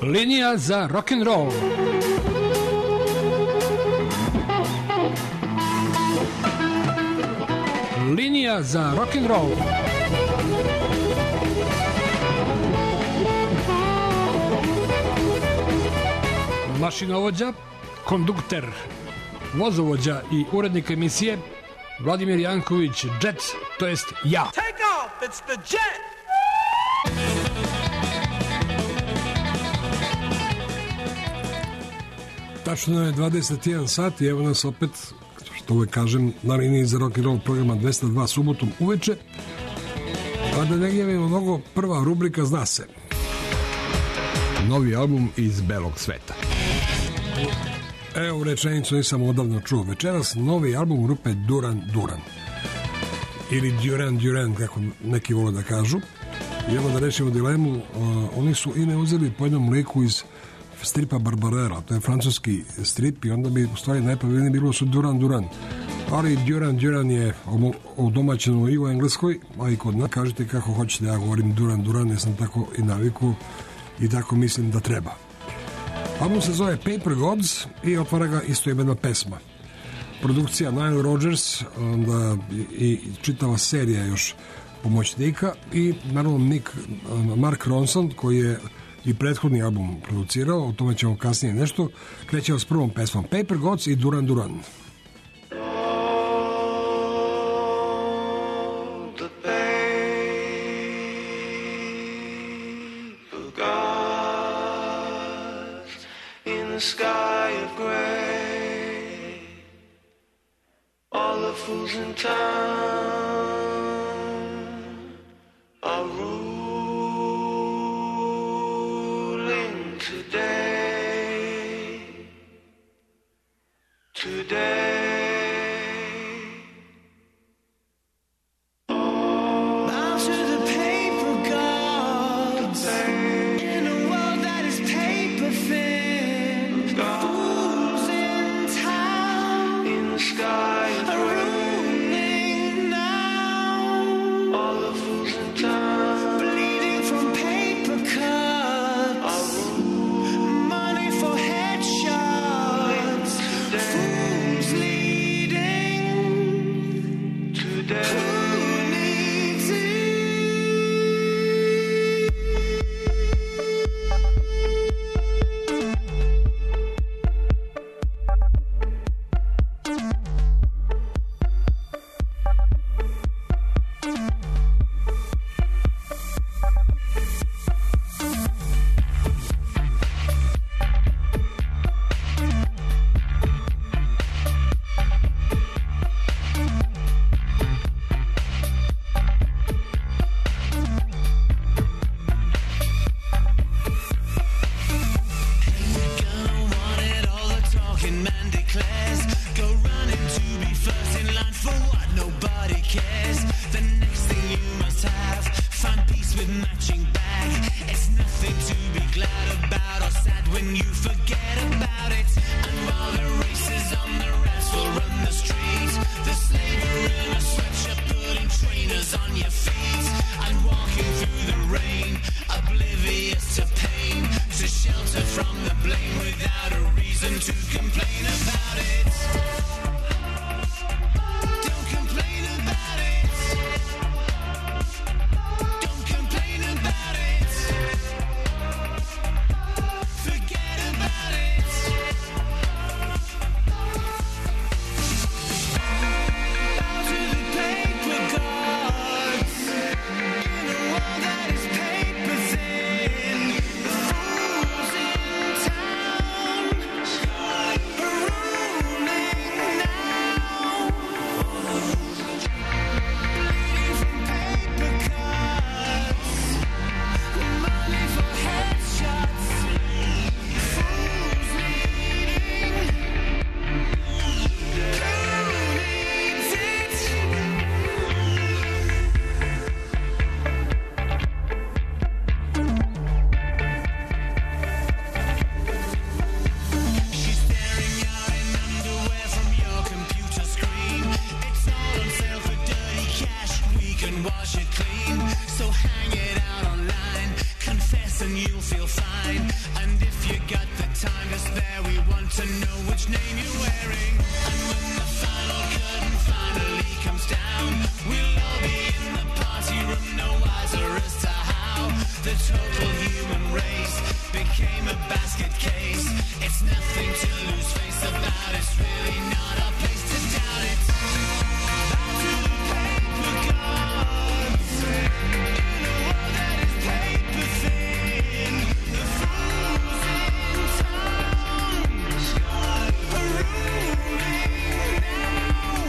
Linija za rock'n'roll. Linija za rock'n'roll. Mašinovođa, kondukter, vozovođa i urednik emisije Vladimir Janković, Jet, to jest ja. Take off, it's the Jet! Tačno je 21 sat i evo nas opet, što uvek kažem, na liniji za rock'n'roll programa 202 subotom uveče. A da ne gnjavimo mnogo, prva rubrika zna se. Novi album iz belog sveta. Evo rečenicu nisam odavno čuo. Večeras novi album grupe Duran Duran. Ili Duran Duran, kako neki vole da kažu. I evo da rešimo dilemu, oni su ime uzeli po jednom liku iz stripa Barbarera, to je francuski strip i onda bi u stvari najpravilnije bilo su Duran Duran. Ali Duran Duran je odomaćeno i u engleskoj, a i kod nas. Kažete kako hoćete, ja govorim Duran Duran, jer sam tako i naviku i tako mislim da treba. Album se zove Paper Gods i otvara ga istoimena pesma. Produkcija Nile Rodgers, onda i čitava serija još pomoćnika i naravno Mark Ronson koji je i prethodni album producirao, o tome ćemo kasnije nešto. Krećemo s prvom pesmom Paper Gods i Duran Duran. Sky of gray, all the fools in town are ruling today. Bow to the paper gods in a world that is paper thin. Fools in town in the sky are ruling now. All the fools in town bleeding from paper cuts. Money for headshots. Fools leading today. and you'll feel fine. And if you got the time to spare, we want to know which name you're wearing. And when the final curtain finally comes down, we'll all be in the party room, no wiser as to how the total human race became a basket case. It's nothing to lose face about, it's really not our place to doubt it. Back to the paper gods, in a world that is paper thin. The fools in town are ruling now.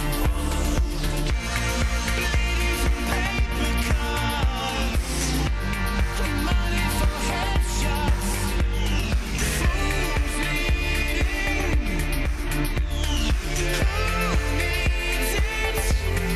Bleeding from paper cuts, the money for headshots. The fools leading. Who needs it?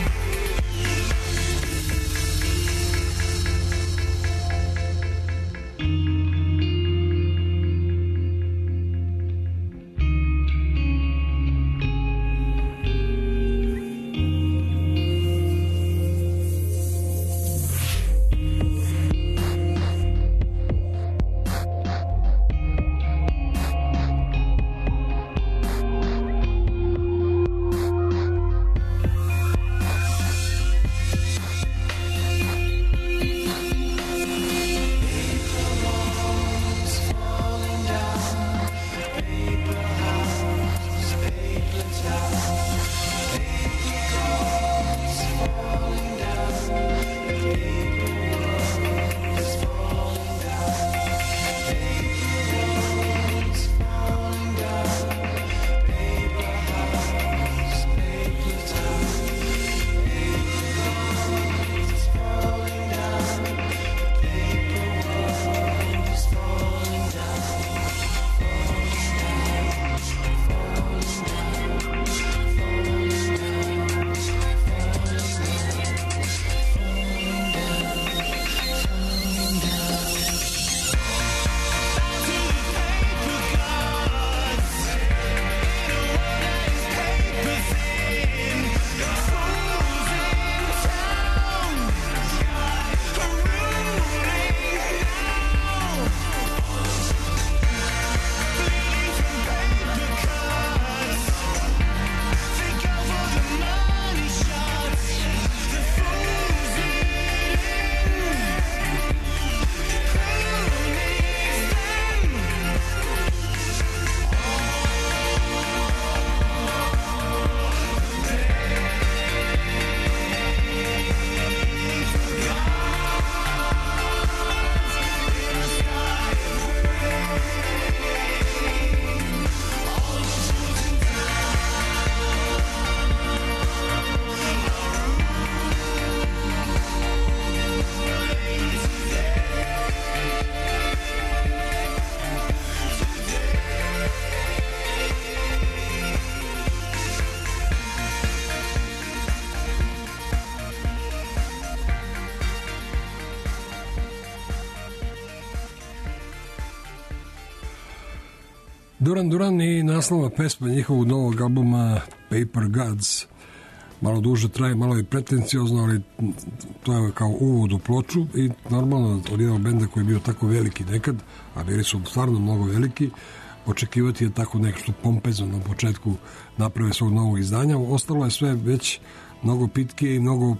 Duran Duran i naslova pesma njihovog novog albuma Paper Gods. Malo duže traje, malo je pretenciozno, ali to je kao uvod u ploču i normalno od jednog benda koji je bio tako veliki nekad, a bili su stvarno mnogo veliki, očekivati je tako nešto pompezno na početku naprave svog novog izdanja. Ostalo je sve već mnogo pitkije i mnogo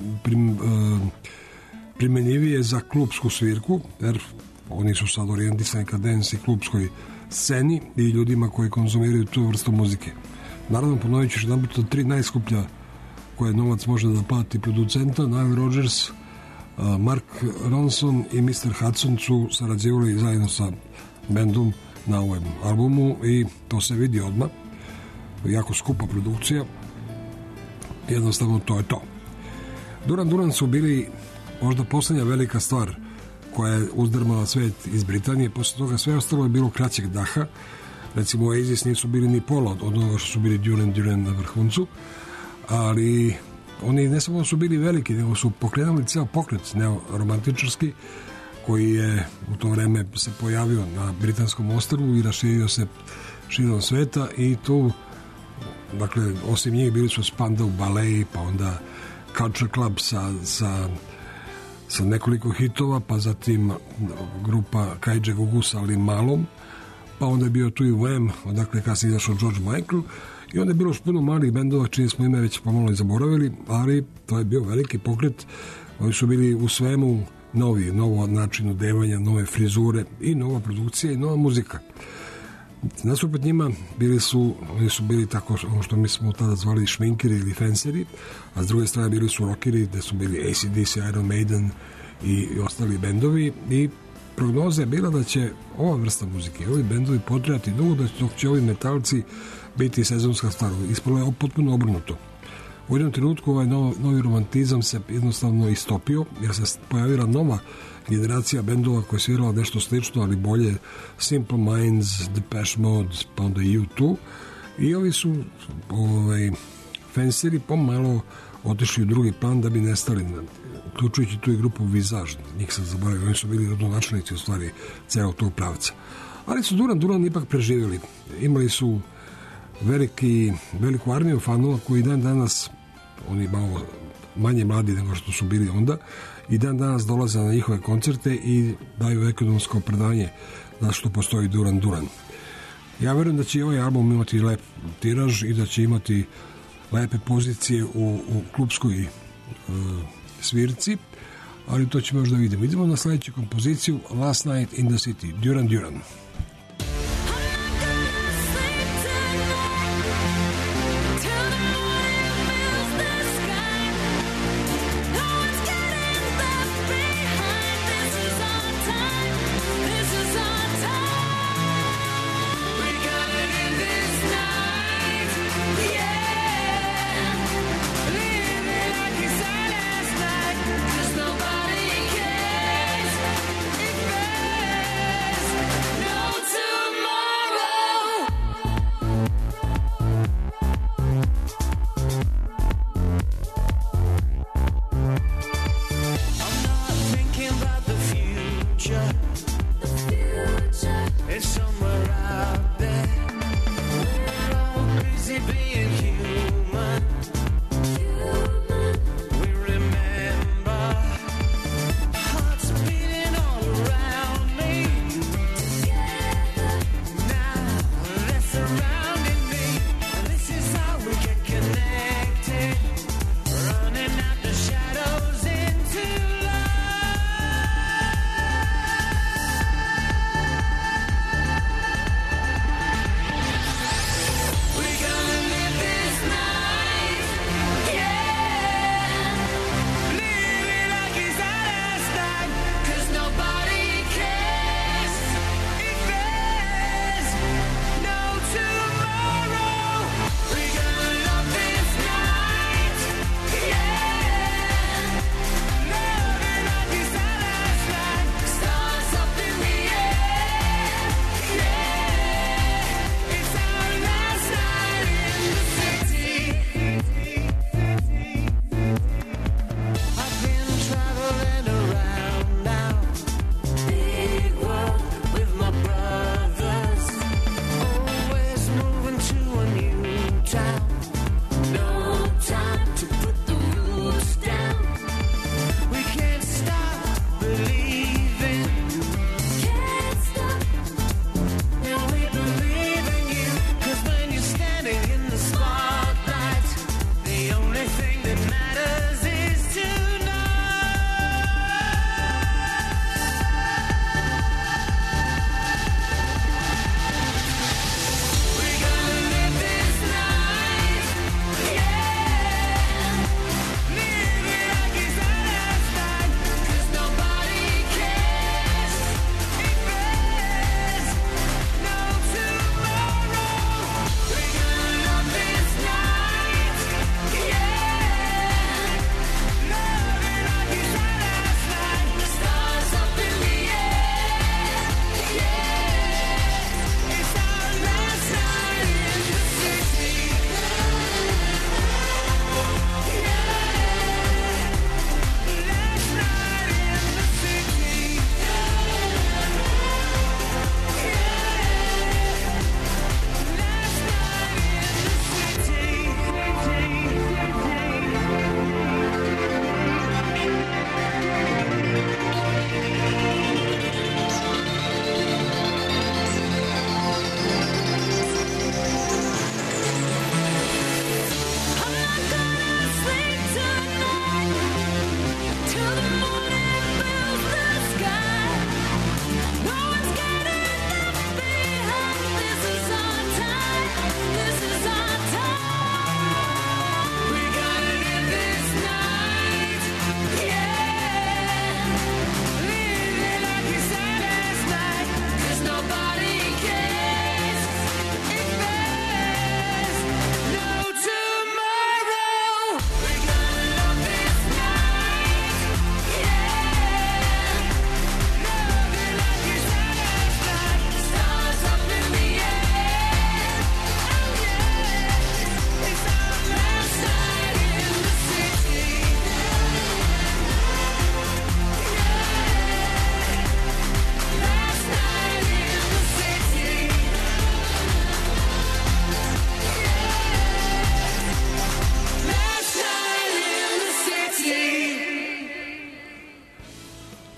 primenjivije za klupsku svirku, jer oni su sad orijentisani ka dance i klupskoj sceni i ljudima koji konzumiraju tu vrstu muzike. Naravno, ponovit ću jedan puta 3 najskuplja koje novac može da plati producenta, Nile Rodgers, Mark Ronson i Mr. Hudson su sarađivali zajedno sa bendom na ovom albumu i to se vidi odmah. Jako skupa produkcija. Jednostavno to je to. Duran Duran su bili možda poslednja velika stvar koja je uzdrmala svet iz Britanije. Posle toga sve ostalo je bilo kraćeg daha. Recimo Oasis nisu bili ni pola od onoga što su bili Duran Duran na vrhuncu, ali oni ne samo su bili veliki, nego su pokrenuli ceo pokret neoromantičarski koji je u to vreme se pojavio na britanskom ostrvu i raširio se širom sveta i tu, dakle, osim njih bili su Spandau Ballet, pa onda Culture Club sa nekoliko hitova, pa zatim grupa Kaidže Gugu sa Ali Malom, pa onda je bio tu i Wham, odakle kasnije izašao George Michael, i onda je bilo puno malih bendova, čini smo ime već pomalo i zaboravili, ali to je bio veliki pokret. Oni su bili u svemu novi, novo način odevanja, nove frizure i nova produkcija i nova muzika. Nasuprot njima oni su bili tako ono što mi smo tada zvali šminkeri ili fenseri, a s druge strane bili su rockeri, gde su bili AC/DC, Iron Maiden i ostali bendovi, i prognoza je bila da će ova vrsta muzike, ovi bendovi potrajati dugo, dok će ovi metalci biti sezonska stvar. Ispalo je potpuno obrnuto. U jednom trenutku ovaj novi romantizam se jednostavno istopio, jer se pojavila nova generacija bendova koja je svirala nešto slično, ali bolje, Simple Minds, Depeche Mode, pa onda U2, i ovi su fenseri pomalo otišli u drugi plan da bi nestali, uključujući tu i grupu Visage, njih sam zaboravio, oni su bili rodonačelnici u stvari celog tog pravca. Ali su Duran ipak preživjeli. Imali su veliku armiju fanova koji dan danas, oni malo manje mladi nego što su bili onda, i dan danas dolaze na njihove koncerte i daju ekonomsko opravdanje zašto postoji Duran. Ja verujem da će i ovaj album imati lep tiraž i da će imati lepe pozicije u klubskoj svirci, ali to ćemo još da vidimo. Idemo na sledeću kompoziciju, Last Night in the City, Duran.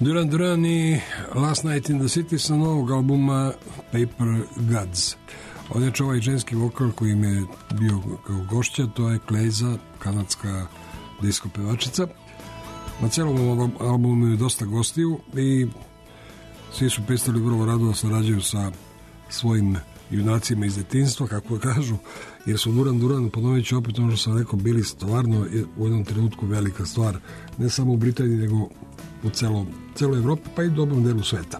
Duran Duran i Last Night in the City sa novog albuma Paper Gods. Odječe ovaj ženski vokal koji im je bio kao gošća, to je Kleiza, kanadska disko pevačica. Na celom albumu je dosta gostiju i svi su pristali vrlo rado da sarađuju sa svojim junacima iz detinjstva, kako kažu, jer su Duran Duran, ponovit ću opet ono što sam rekao, bili stvarno u jednom trenutku velika stvar, ne samo u Britaniji, nego u celoj Evropi, pa i dobrom delu sveta.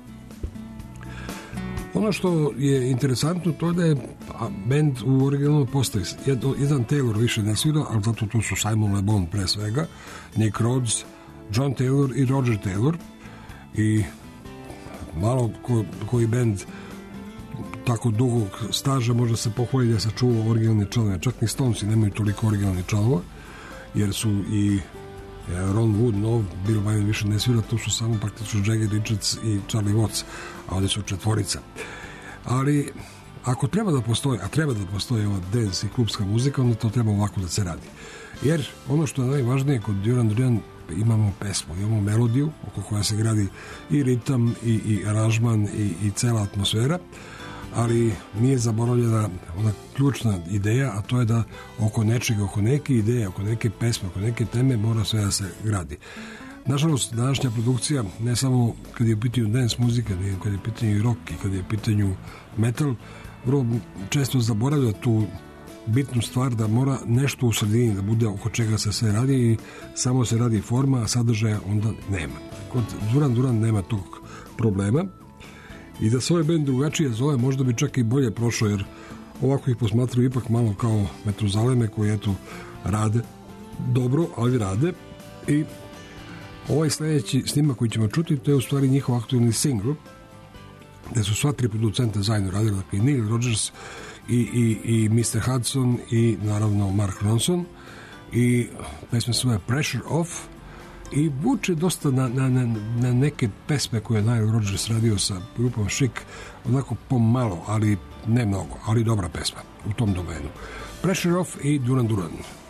Ono što je interesantno, to je da je band u originalnom postavi. Jedan Taylor više ne svira, ali zato tu su Simon Le Bon pre svega, Nick Rhodes, John Taylor i Roger Taylor. I malo koji band tako dugog staža može se pohvaliti da se čuva originalni članove. Čak ni Stonesi nemaju toliko originalnih članova, jer su i Ron Wood, nov, Bill Wyman više ne svira, to su samo praktično Jagger Richards i Charlie Watts, a ovdje su četvorica. Ali ako treba da postoji, a treba da postoji ova dance i klubska muzika, onda to treba ovako da se radi. Jer ono što je najvažnije kod Duran Duran, imamo pesmu, imamo melodiju oko koja se gradi i ritam i aranžman i cela atmosfera, ali nije zaboravljena ona ključna ideja, a to je da oko nečega, oko neke ideje, oko neke pesme, oko neke teme mora sve da se gradi. Nažalost, današnja produkcija, ne samo kad je u pitanju dance muzika, nego kad je u pitanju rock i kad je u pitanju metal, vrlo često zaboravlja tu bitnu stvar da mora nešto u sredini da bude oko čega se sve radi i samo se radi forma, a sadržaja onda nema. Kod Duran Duran nema tog problema i da se ovaj band drugačije zove, možda bi čak i bolje prošao, jer ovako ih posmatruju ipak malo kao Metuzaleme koji eto rade dobro, ali rade. I ovaj sljedeći snimak koji ćemo čuti, to je u stvari njihov aktualni single, gde su sva tri producenta zajedno radili, dakle i Neil Rogers i Mr. Hudson i naravno Mark Ronson, i pesma svoje Pressure Off i vuče dosta na neke pesme koje je Nile Rodgers radio sa grupom Chic, onako pomalo, ali ne mnogo, ali dobra pesma u tom domenu. Pressure Off i Duran Duran.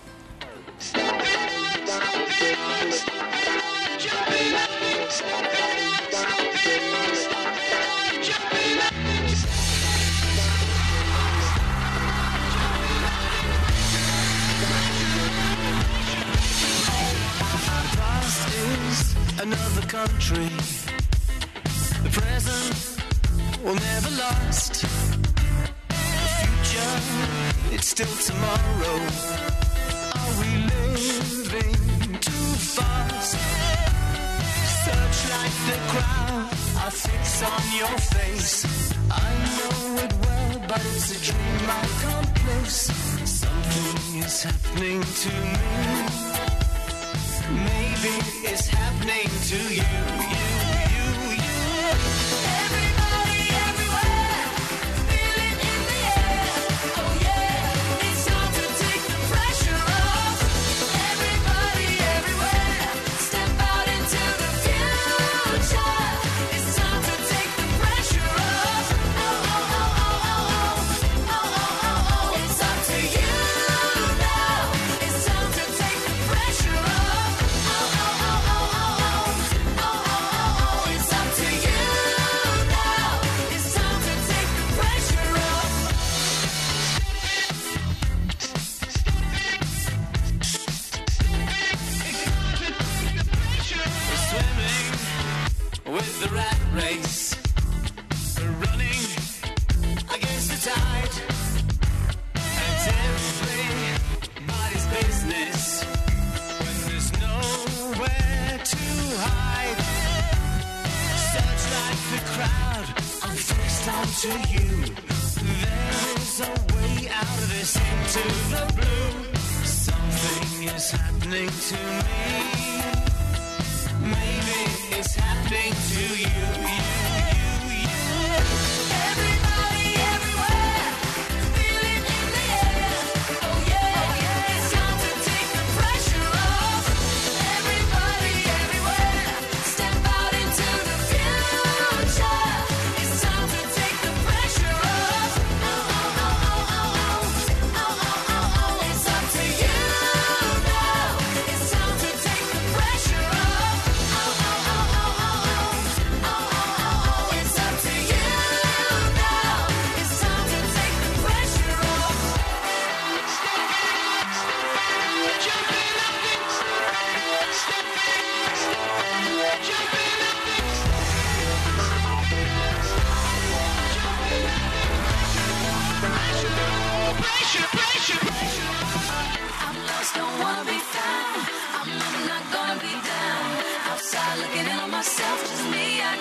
Another country. The present will never last. The future, it's still tomorrow. Are we living too fast? Searchlight the crowd, I fix on your face. I know it well, but it's a dream I can't place. Something is happening to me. Maybe it's happening to you. Everybody, everywhere, feel it in the air. Oh yeah, it's time to take the pressure off. Everybody, everywhere, step out into the future. It's time to take the pressure off. Oh, oh, oh, oh, oh, oh, oh, oh, oh, oh. It's up to you now. It's time to take the pressure off. The rat race, running against the tide. It's everybody's business when there's nowhere to hide. Search like the crowd, I'm fixed onto you. There is a way out of this into the blue. Something is happening to me. Maybe it's happening to you. Everybody, everywhere, feel it in the air. Oh yeah, it's time to take the pressure off. Everybody, everywhere, step out into the future. It's time to take the pressure off. Oh, oh, oh, oh, oh, oh, oh, oh, oh, oh. It's up to you now. It's time to take the pressure off. Oh, oh, oh, oh, oh, oh.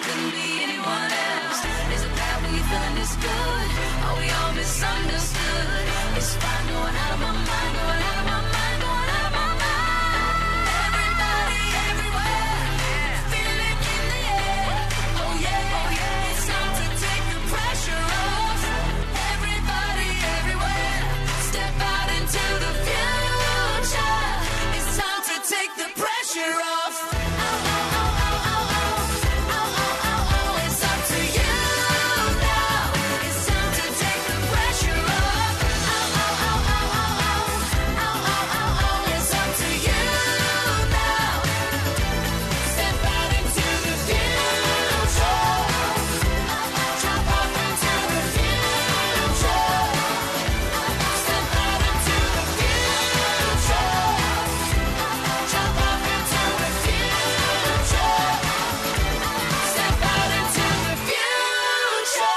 couldn't be anyone else. Is it bad when you feel understood? Are we all misunderstood? It's fine going out of my mind, going out of my mind, going out of my mind. Everybody, everywhere, feel it in the air. Oh yeah, oh yeah, it's time to take the pressure off. Everybody, everywhere, step out into the future. It's time to take the pressure off. Oh, oh, oh, oh, oh, oh, oh, oh, oh, oh, it's up to you now. It's time to take the pressure off. Oh, oh, oh, oh, oh, oh, oh, oh, oh, oh, it's up to you now. Step out into the future. Drop off into the future. Step out into the future. Drop off into the future. Step out into the future.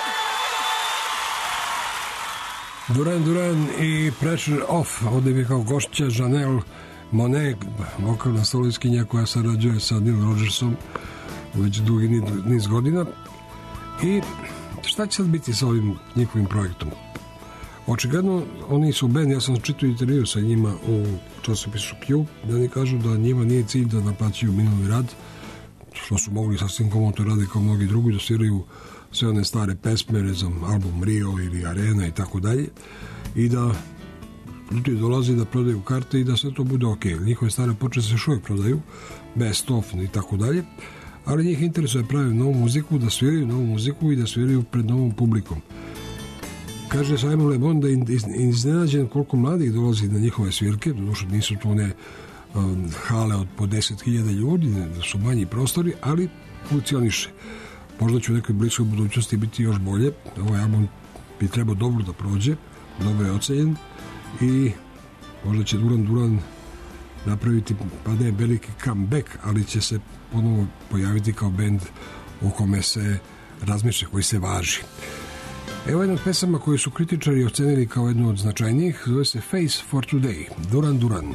Duran Duran i Pressure Off, ovdje bi kao gošća Janelle Monáe, vokalna solistkinja koja sarađuje sa Neil Rodgersom već dugi niz godina. I šta će sad biti sa ovim njihovim projektom? Očigledno, oni su band, ja sam čitao intervju sa njima u časopisu Q, da oni kažu da njima nije cilj da naplaćuju minuli rad, što su mogli sasvim komotno radi kao mnogi drugi, da sviraju sve one stare pesme, ne znam, album Rio ili Arena i tako dalje, i da ljudi dolaze da prodaju karte i da sve to bude ok. Njihove stare ploče se još uvijek prodaju, best of i tako dalje, ali njih interesuje da prave novu muziku, da sviraju novu muziku i da sviraju pred novom publikom. Kaže Simon Le Bon da je iznenađen koliko mladih dolazi na njihove svirke, doduše nisu to one hale od po 10.000 ljudi, da su manji prostori, ali funkcioniše. Možda će u nekoj bliskoj budućnosti biti još bolje. Ovaj album bi trebao dobro da prođe, dobro je ocenjen i možda će Duran Duran napraviti, pa ne veliki comeback, ali će se ponovo pojaviti kao bend u kome se razmišlja, koji se važi. Evo jedna od pesama koju su kritičari ocenili kao jednu od značajnijih, zove se Face for Today, Duran Duran.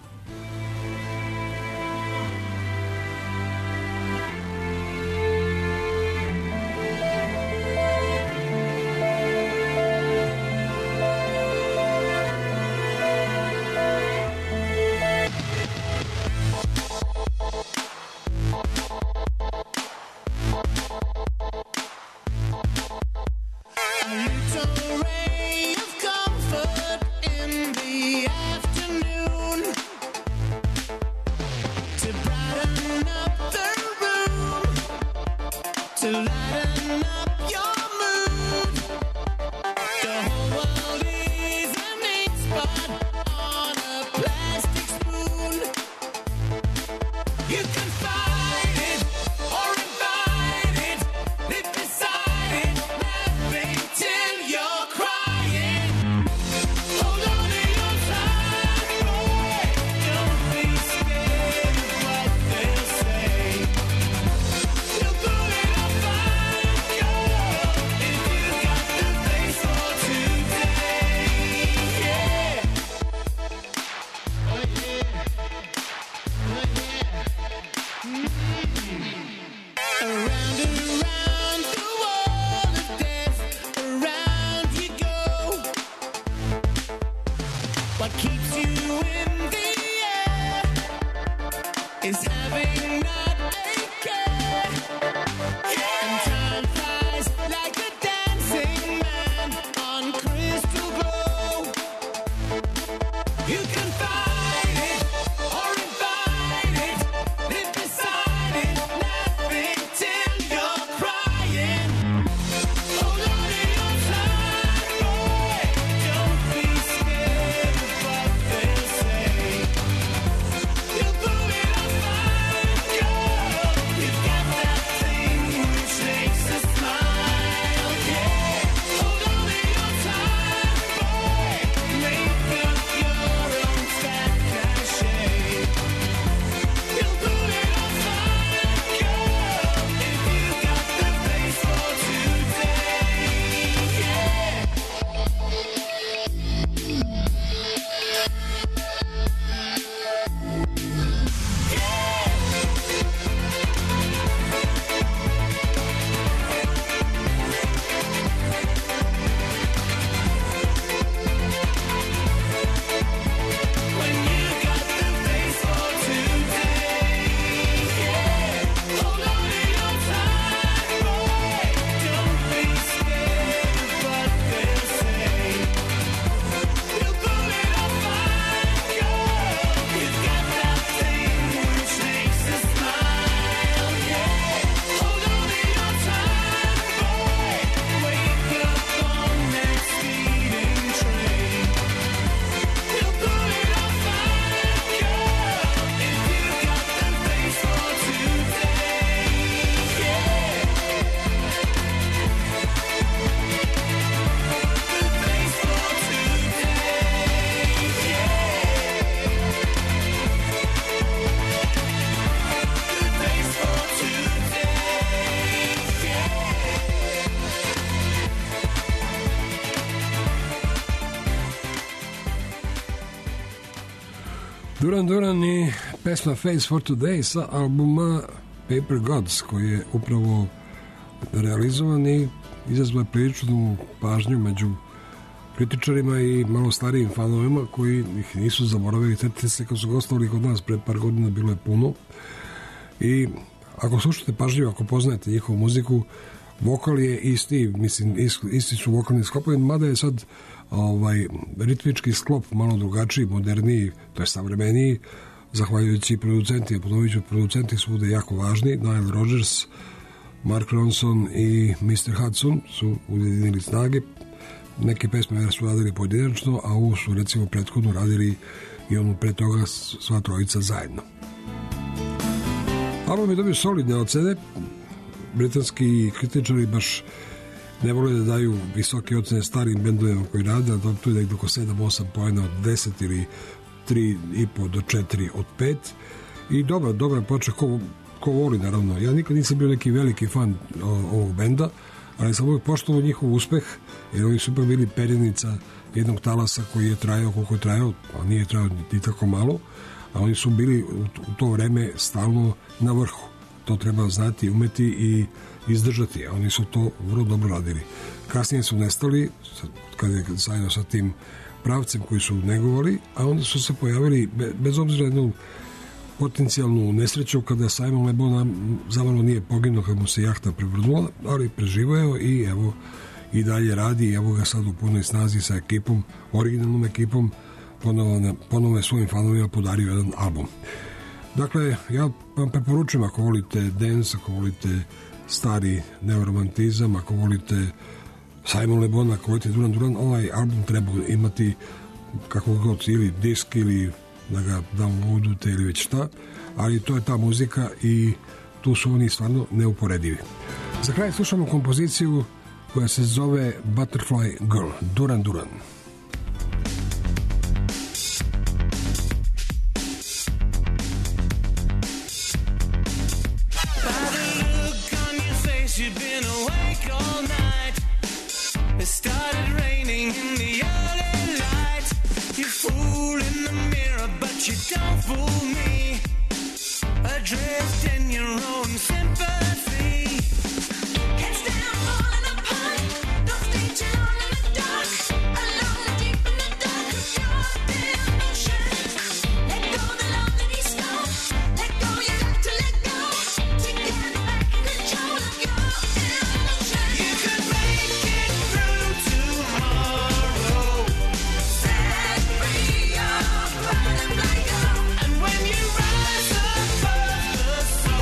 Little ray of comfort in the afternoon. Till Duran Duran i pesma Face for Today sa albuma Paper Gods, koji je upravo realizovan i izazvao priličnu pažnju među kritičarima i malo starijim fanovima koji ih nisu zaboravili. Sjetite se kad su gostovali kod nas pre par godina, bilo je puno. I ako slušate pažljivo, ako poznajete njihovu muziku, vokal je isti, mislim, isti su vokalni sklopovi, mada je sad ritmički sklop malo drugačiji, moderniji, to je savremeniji, zahvaljujući producenti, ponovit ću, producenti su ovde jako važni. Nile Rodgers, Mark Ronson i Mr. Hudson su ujedinili snage. Neke pesme su radili pojedinačno, a ovu su recimo prethodno radili i onu pre toga sva trojica zajedno. Album je dobio solidne ocene. Britanski kritičari baš ne vole da daju visoke ocene starim bendovima koji rade, a to je da ih oko 7-8 poena od 10 ili 3,5 do 4 od 5. I dobra počeo, ko voli naravno. Ja nikad nisam bio neki veliki fan ovog benda, ali sam uvijek poštovao njihov uspeh, jer oni su bili perjenica jednog talasa koji je trajao koliko je trajao, a nije trajao ni tako malo, a oni su bili u to vreme stalno na vrhu. To treba znati, umeti i izdržati, a oni su to vrlo dobro radili. Kasnije su nestali, kad je zajedno sa tim pravcem koji su negovali, a onda su se pojavili, bez obzira na jednu potencijalnu nesreću, kada Simon Le Bon zamalo nije poginuo kad mu se jahta prevrnula, ali preživao i evo i dalje radi i evo ga sad u punoj snazi sa ekipom, originalnom ekipom, ponovo je svojim fanovima podario jedan album. Dakle, ja vam preporučujem, ako volite dance, ako volite stari neoromantizam, ako volite Simon Le Bon, ako volite Duran Duran, ovaj album treba imati kako god, ili disk ili da ga downloadujete ili već šta, ali to je ta muzika i tu su oni stvarno neuporedivi. Za kraj slušamo kompoziciju koja se zove Butterfly Girl, Duran Duran. It started raining in the early light. You fool in the mirror, but you don't fool me. Adrift in your own sympathy. Can't stand falling apart. Don't stay too long in the dark. Alone and deep in the dark of your delusion. Let go the love that he's stole. Let go, you got to let go. To get back in control of your illusion. You could make it through tomorrow. Set free your butterfly girl. And when you rise above the storm,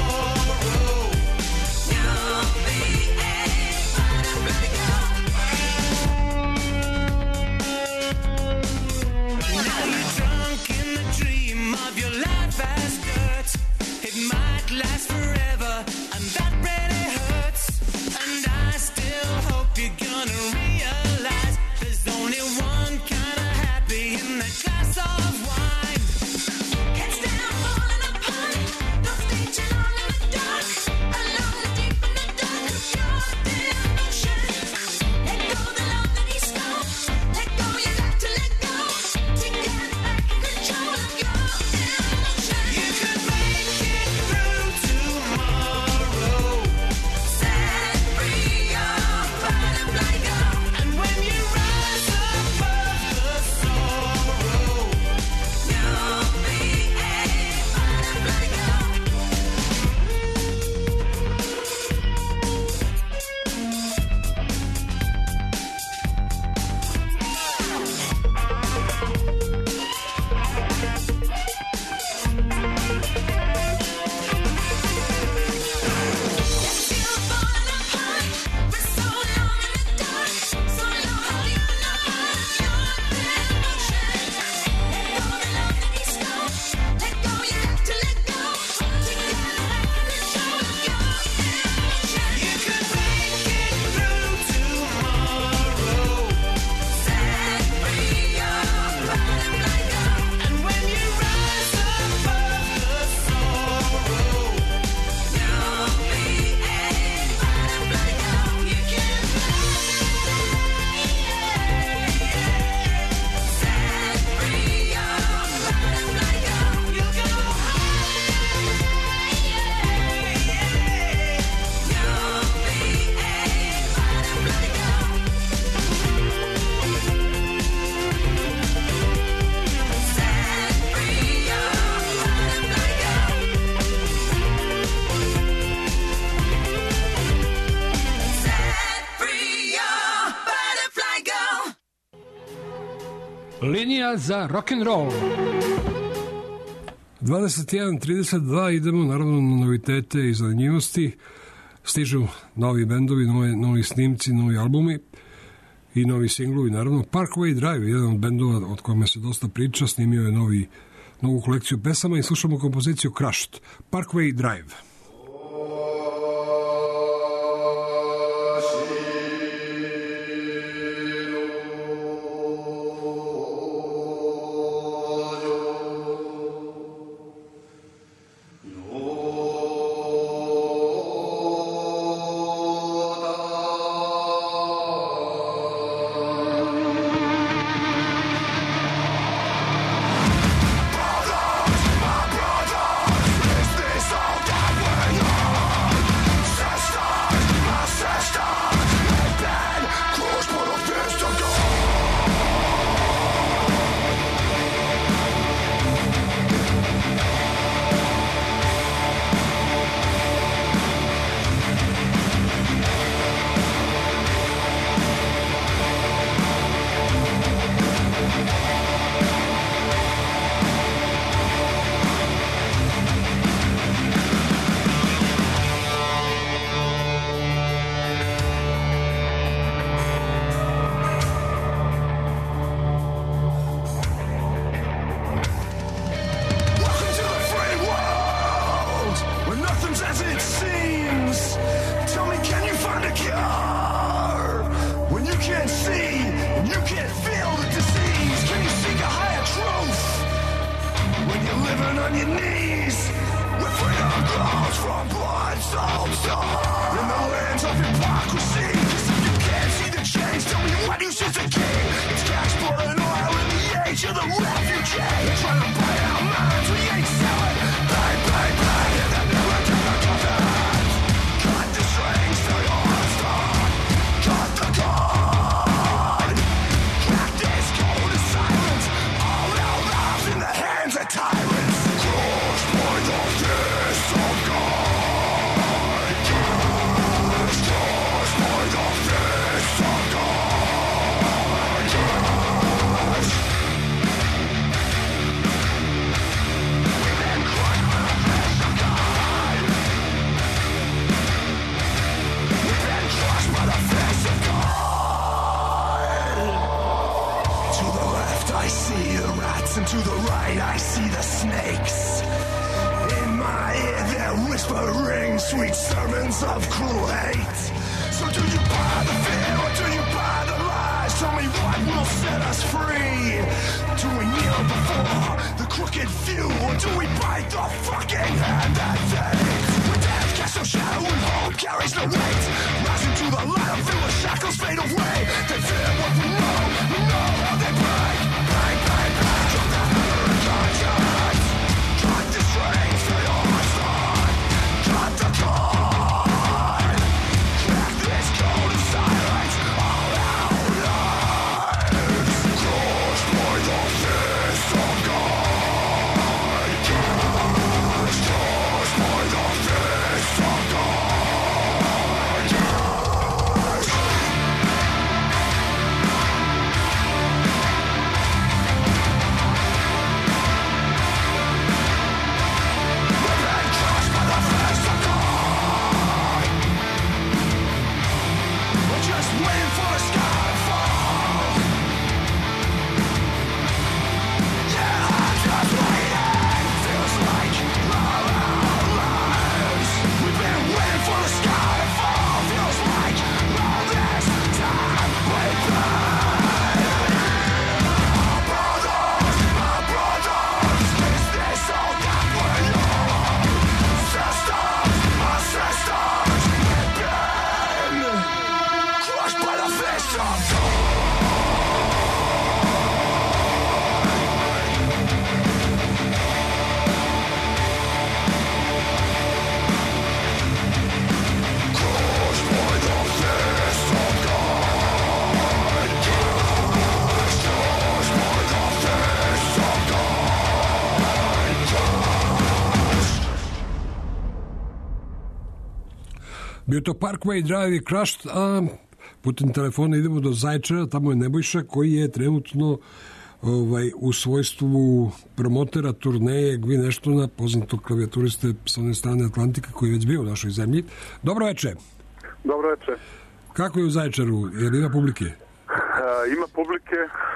Linija za rock'n'roll. 21:32 idemo naravno na novitete i zanimljivosti. Stižu novi bendovi, novi snimci, novi albumi i novi singlovi. Naravno, Parkway Drive, jedan od bendova od kojima se dosta priča, snimio je novu kolekciju pesama i slušamo kompoziciju Crushed. Parkway Drive. Bio to Parkway Drive i Crushed, a putem telefona idemo do Zaječara, tamo je Nebojša koji je trenutno u svojstvu promotera turneje Gwyn Ashtona, poznatog klavijaturiste sa one strane Atlantika koji je već bio u našoj zemlji. Dobro večer. Dobro večer. Kako je u Zaječaru? Jer ima publike? Ima publike,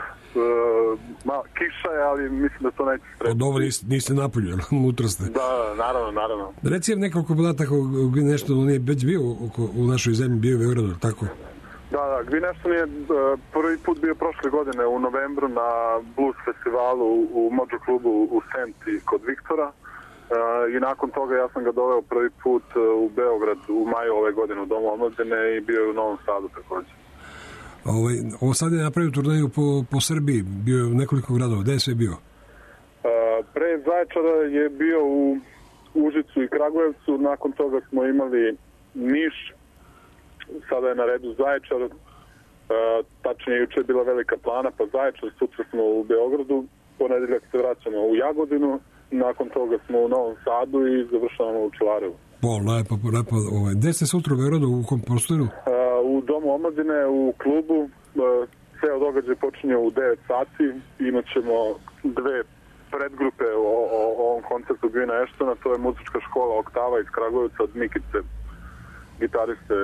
kiša je, ali mislim da to neće sprečiti. Od ovo niste napolju, unutra ste. Da, naravno. Reci nekoliko podataka o Gwyn Ashtonu, on je već bio u našoj zemlji, bio u Beogradu, tako? Da, Gwyn Ashton je prvi put bio prošle godine u novembru na blues festivalu u Mojo klubu u Senti kod Viktora. I nakon toga ja sam ga doveo prvi put u Beograd u maju ove godine u Domu omladine i bio je u Novom Sadu također. Ovo sad je napravio turneju po Srbiji, bio je u nekoliko gradova. Gde je sve bio? Pre Zaječara je bio u Užicu i Kragujevcu, nakon toga smo imali Niš, sada je na redu Zaječar, tačnije juče je bila Velika Plana pa Zaječar, sutra smo u Beogradu, ponedeljak se vraćamo u Jagodinu, nakon toga smo u Novom Sadu i završavamo u Čelarevu. Lepo. Gde ste sutra u Beogradu, u kom prostoru? U Domu omladine, u klubu, ceo događaj počinje u 9 sati, imat ćemo dve predgrupe o ovom koncertu Gwyn Ashtona, to je muzička škola Oktava iz Kragujevca od Mikice, gitariste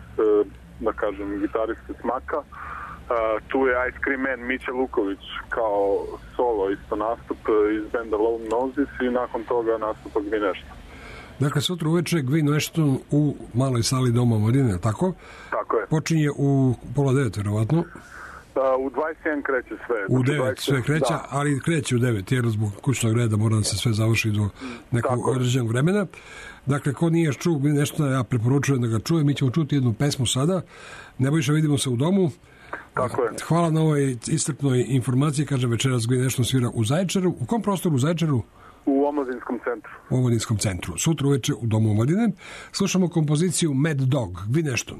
Smaka. Tu je Ice Cream Man Mića Luković kao solo isto nastup iz benda Lone Noses i nakon toga nastupa Gwyn Ashton. Dakle, sutra uveče Gwyn Ashton u maloj sali Doma omladine, tako? Tako je. Počinje u 8:30, verovatno? U 21 kreće sve. U 9 sve kreće, da. Ali kreće u 9, jer zbog kućnog reda mora da se sve završi do nekog određenog vremena. Dakle, ko nije čuo Gwyn Ashtona, ja preporučujem da ga čuje. Mi ćemo čuti jednu pesmu sada. Nebojša, vidimo se u domu. Tako je. Hvala na ovoj iscrpnoj informaciji. Kažem, večeras Gwyn Ashton svira u Zaječaru. U kom prostoru u Zaječaru? U Omladinskom centru. U Omladinskom centru. Sutra uveče u Domu omladine. Slušamo kompoziciju Mad Dog, Gwyn Ashton.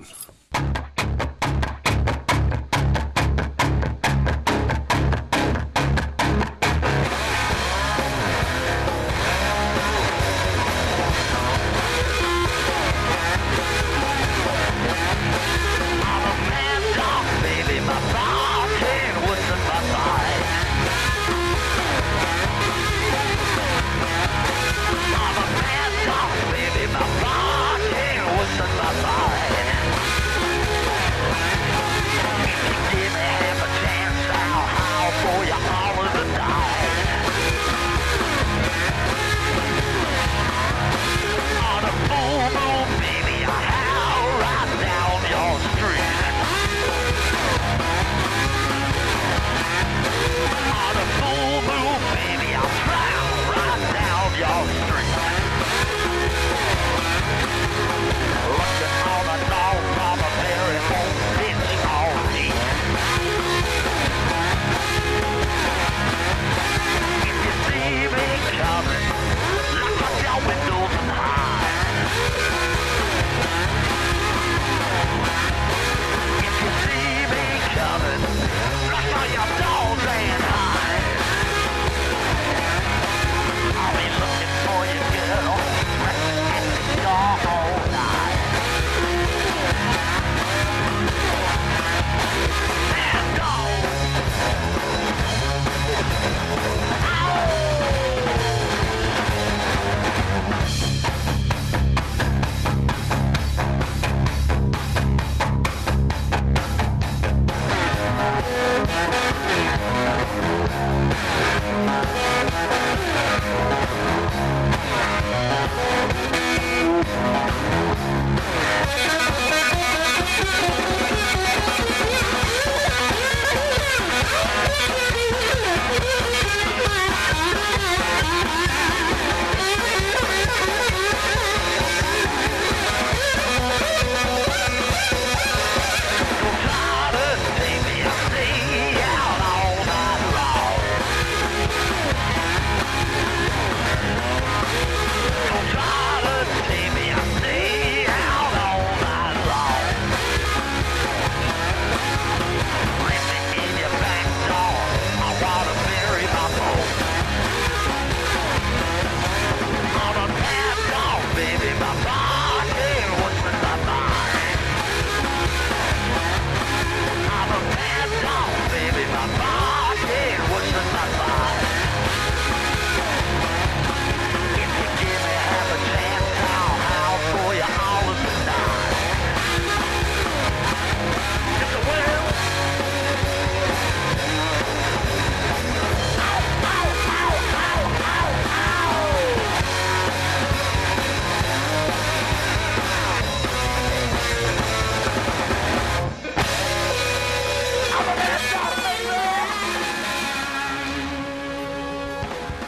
Baby, my body was in my mind.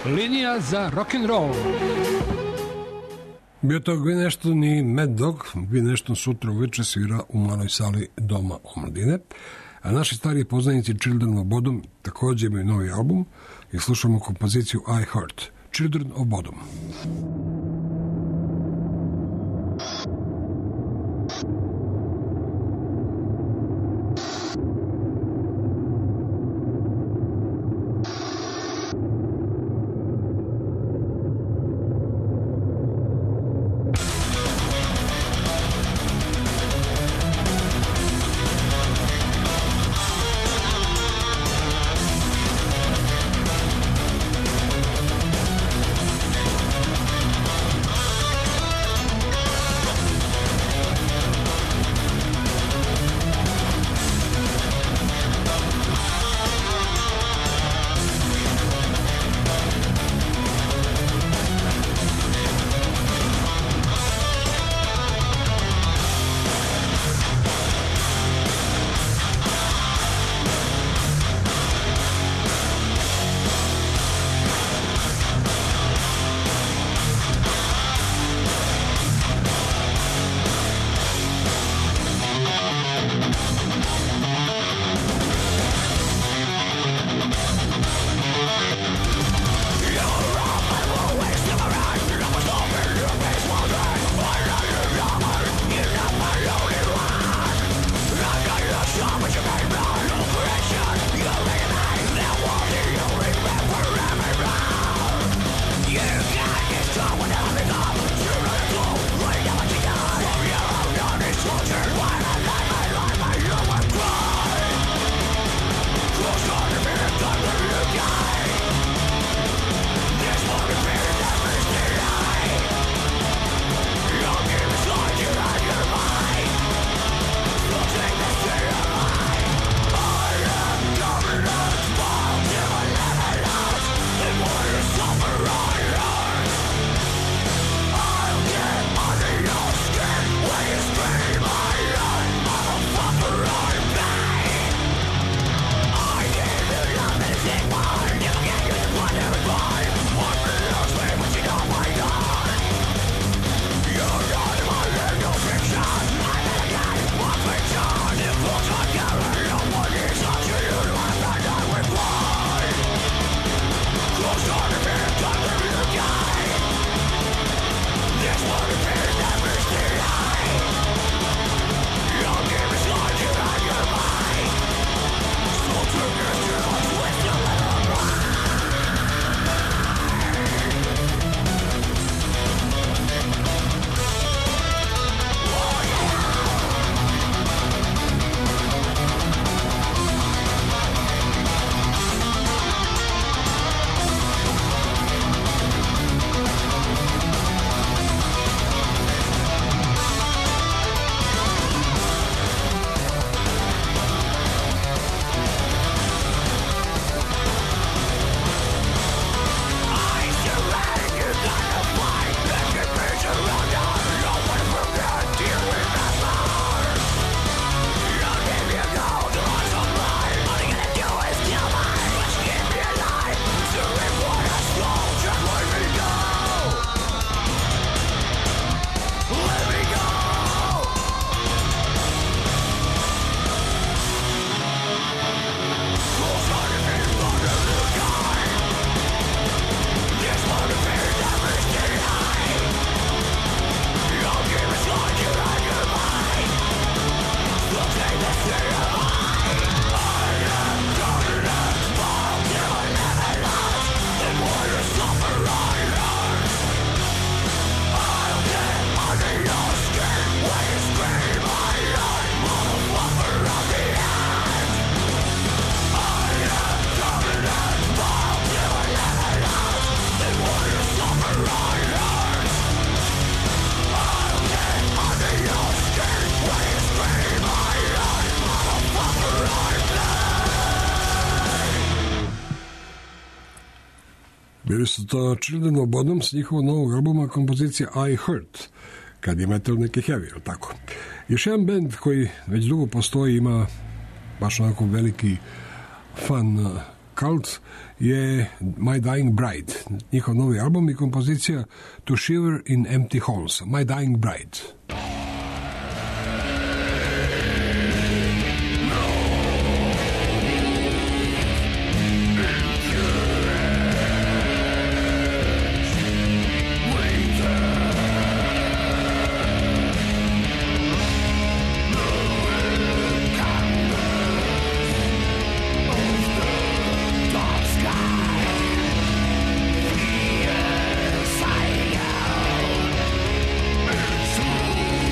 linija za rock'n'roll. Bio to Gwyn Ashton i Mad Dog. Gwyn Ashton sutra uveče svira u maloj sali Doma omladine. A naši stariji poznanici Children of Bodom također imaju novi album i slušamo kompoziciju I Heart, Children of Bodom. Bili su to Children of Bodom s njihovog novog albuma kompozicija I Hurt, kad je metal neki heavy, ili tako. Još jedan band koji već dugo postoji, ima baš onako veliki fan Cult je My Dying Bride, njihov novi album i kompozicija To Shiver in Empty Halls, My Dying Bride. Sky.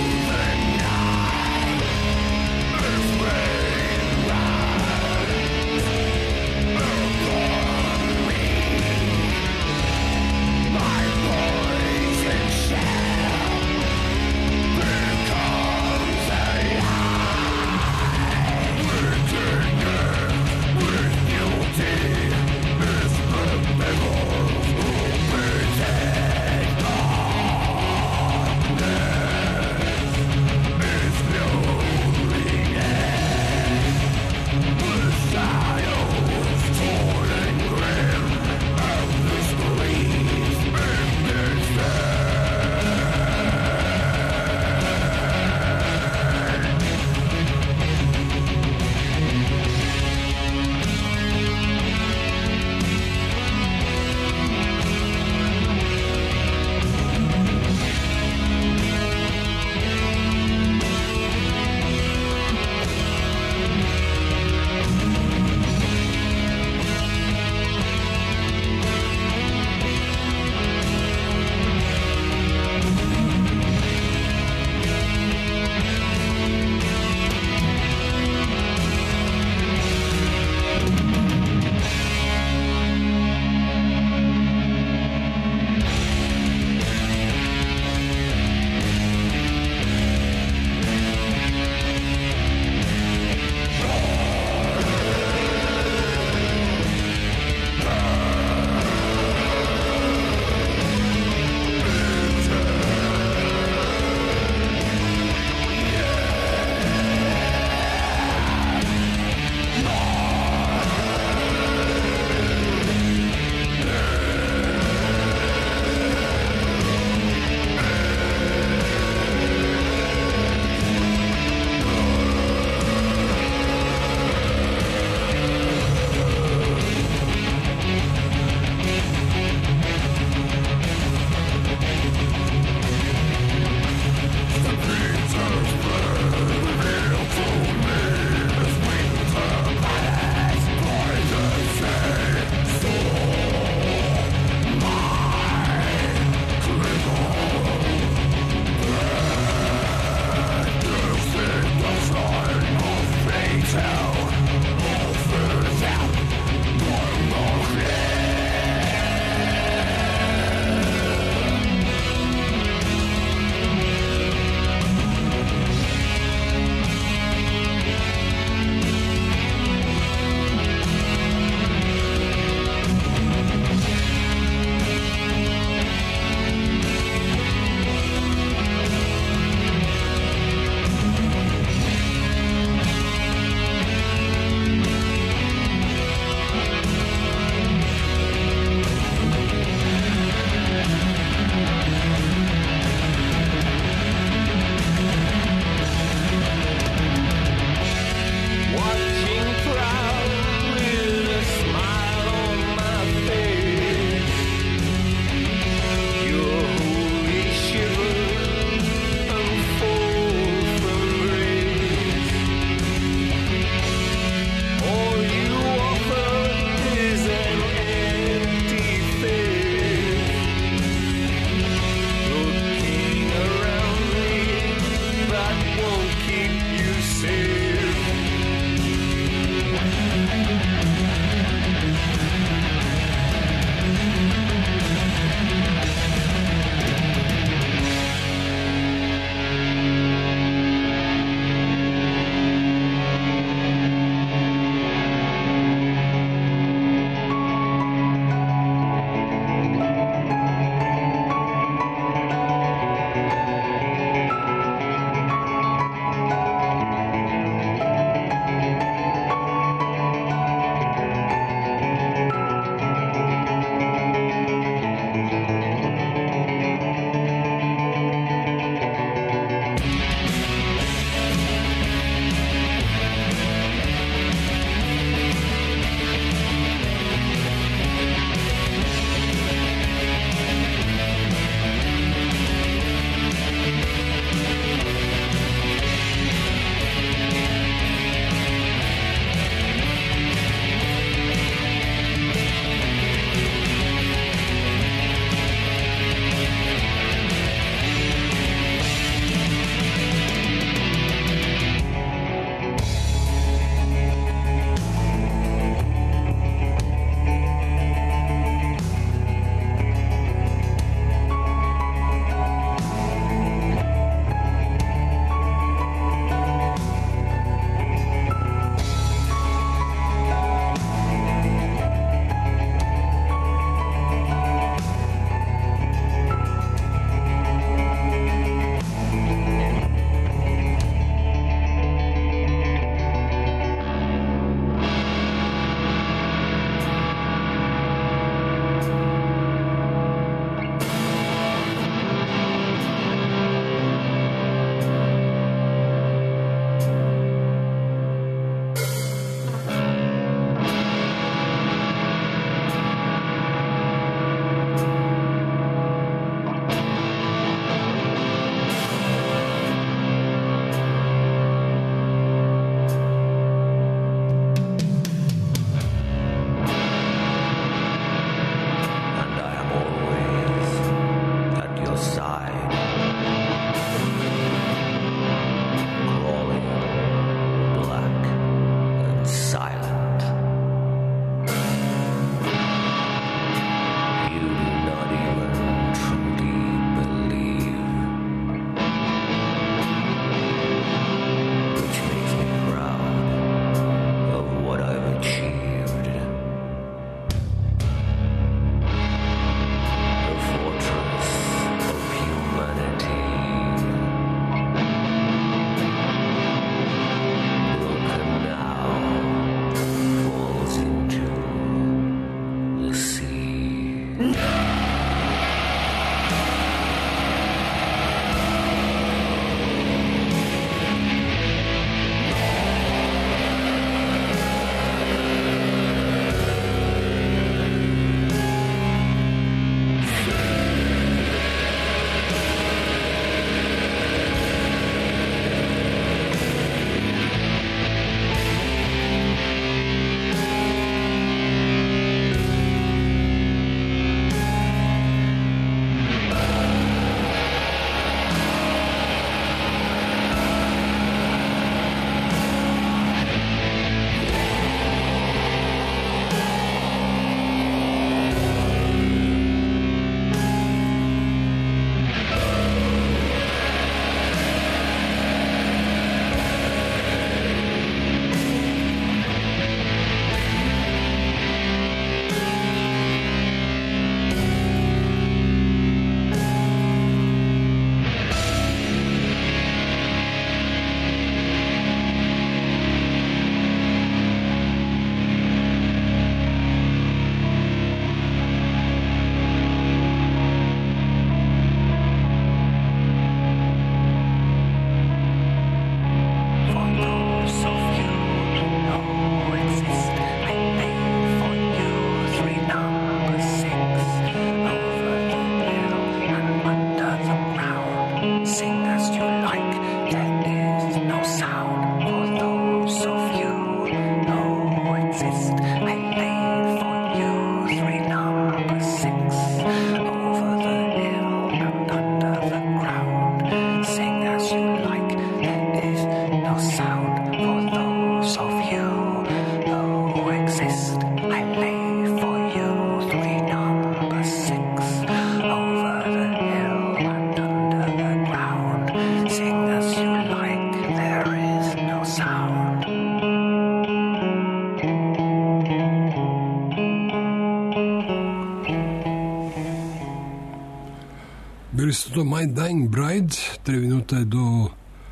ste to My Dying Bride, 3 minuta je do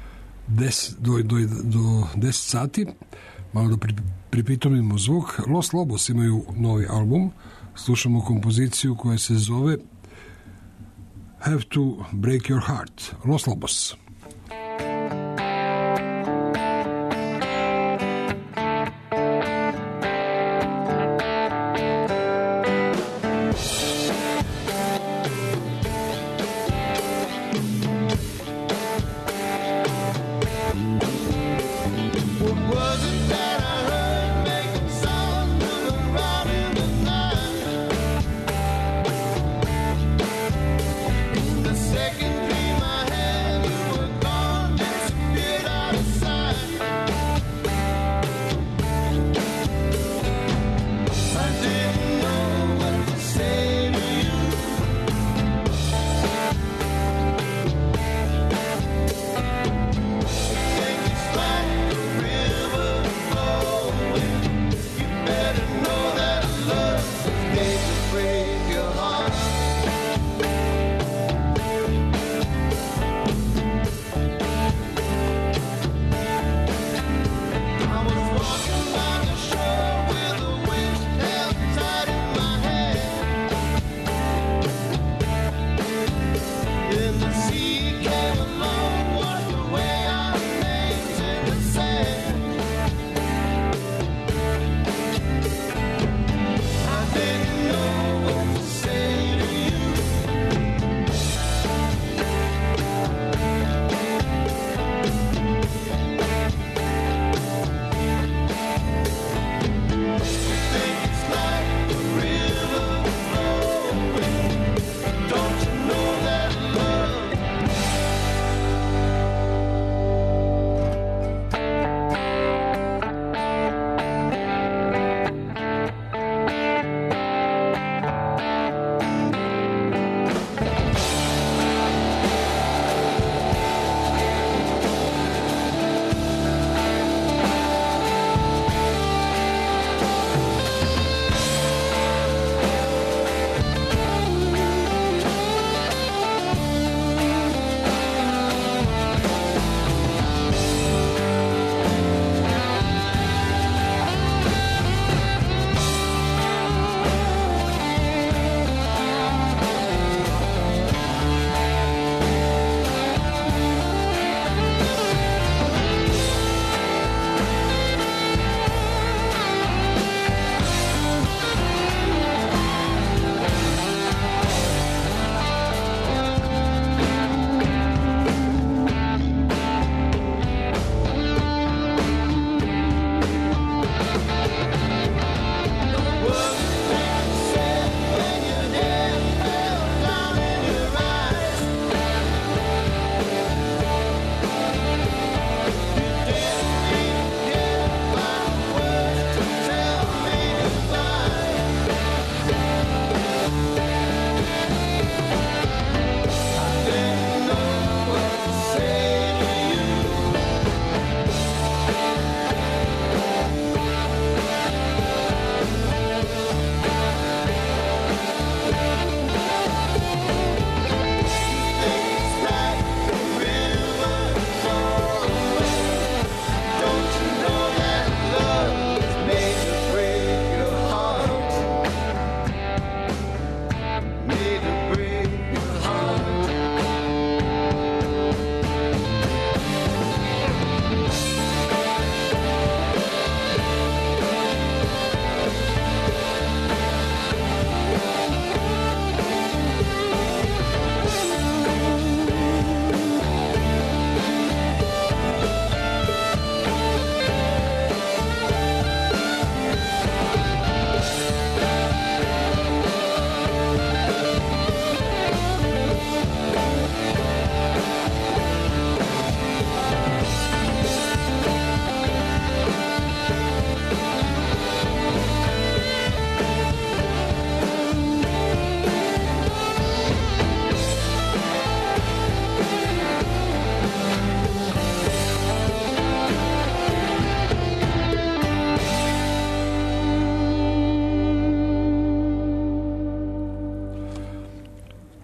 10 sati. Malo da pripitomimo zvuk. Los Lobos imaju novi album. Slušamo kompoziciju koja se zove Have to Break Your Heart. Los Lobos. Second dream I had, you were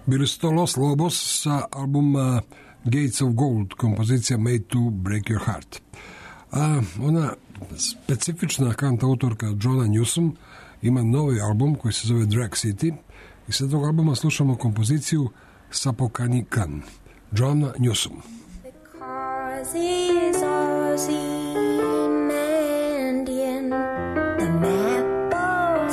Bili su to Los Lobos sa albuma Gates of Gold, kompozicija Made to Break Your Heart. A ona specifična kantautorka Johna Newsom ima novi album koji se zove Drag City i sa tog albuma slušamo kompoziciju Sapokanikan, Johna Newsom. Because is Ozymandian, the map of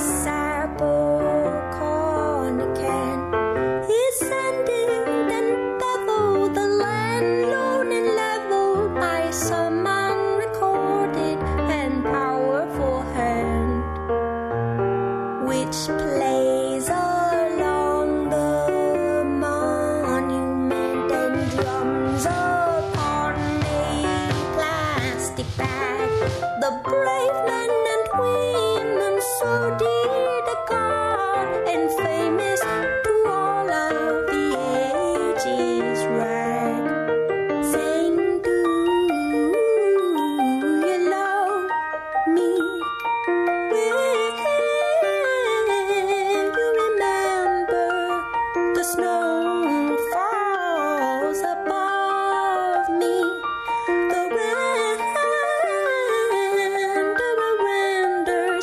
Sapokanikan is sending and bevel the land lone and level by some unrecorded and powerful hand, which plays along the monument and drums upon a plastic bag. The brave men and women so dear to God and famous to all of the ages rang, saying, do you love me? Will you remember the snow falls above me? The surrender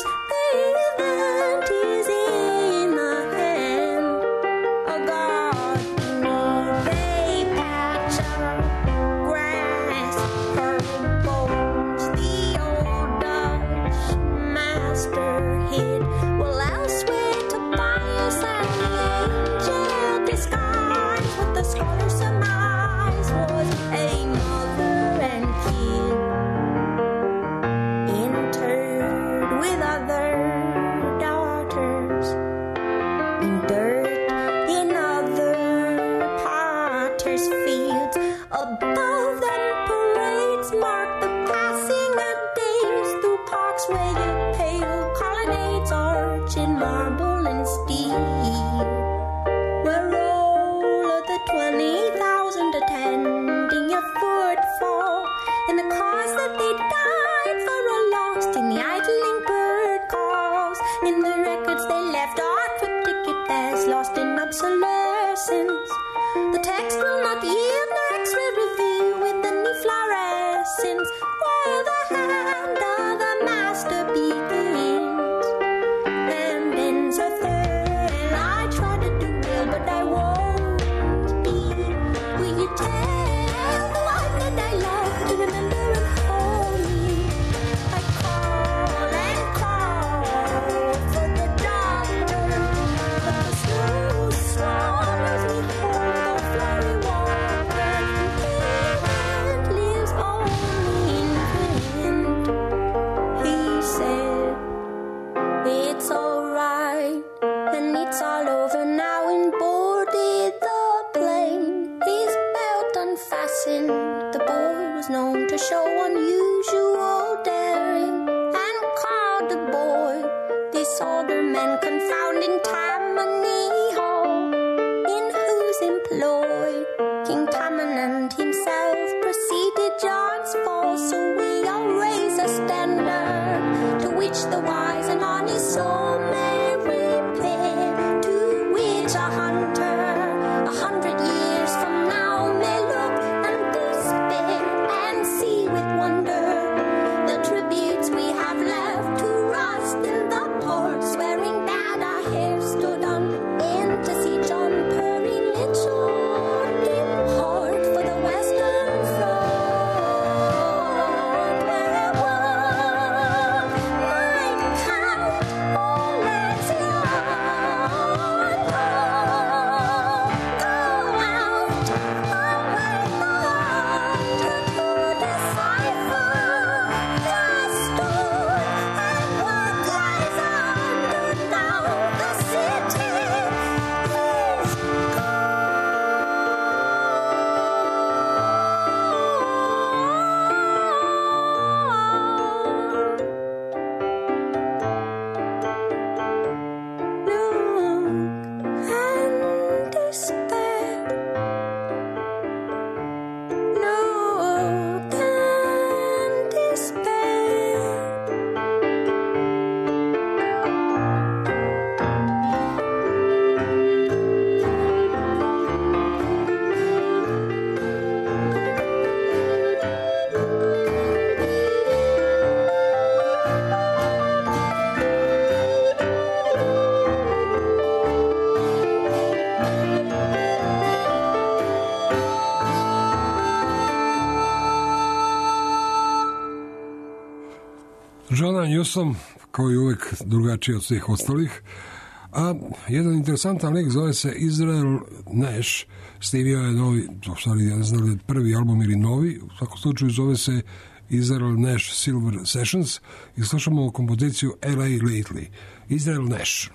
Johna Newsom, kao i uvek drugačiji od svih ostalih, a jedan interesantan lik zove se Israel Nash, snimio je novi, u stvari ja ne znam da je prvi album ili novi, u svakom slučaju zove se Israel Nash Silver Sessions i slušamo kompoziciju LA Lately. Israel Nash.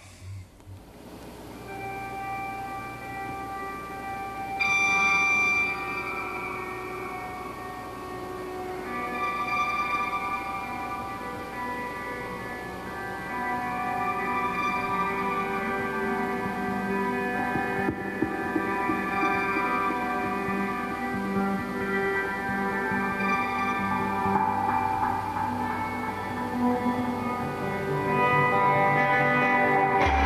Thank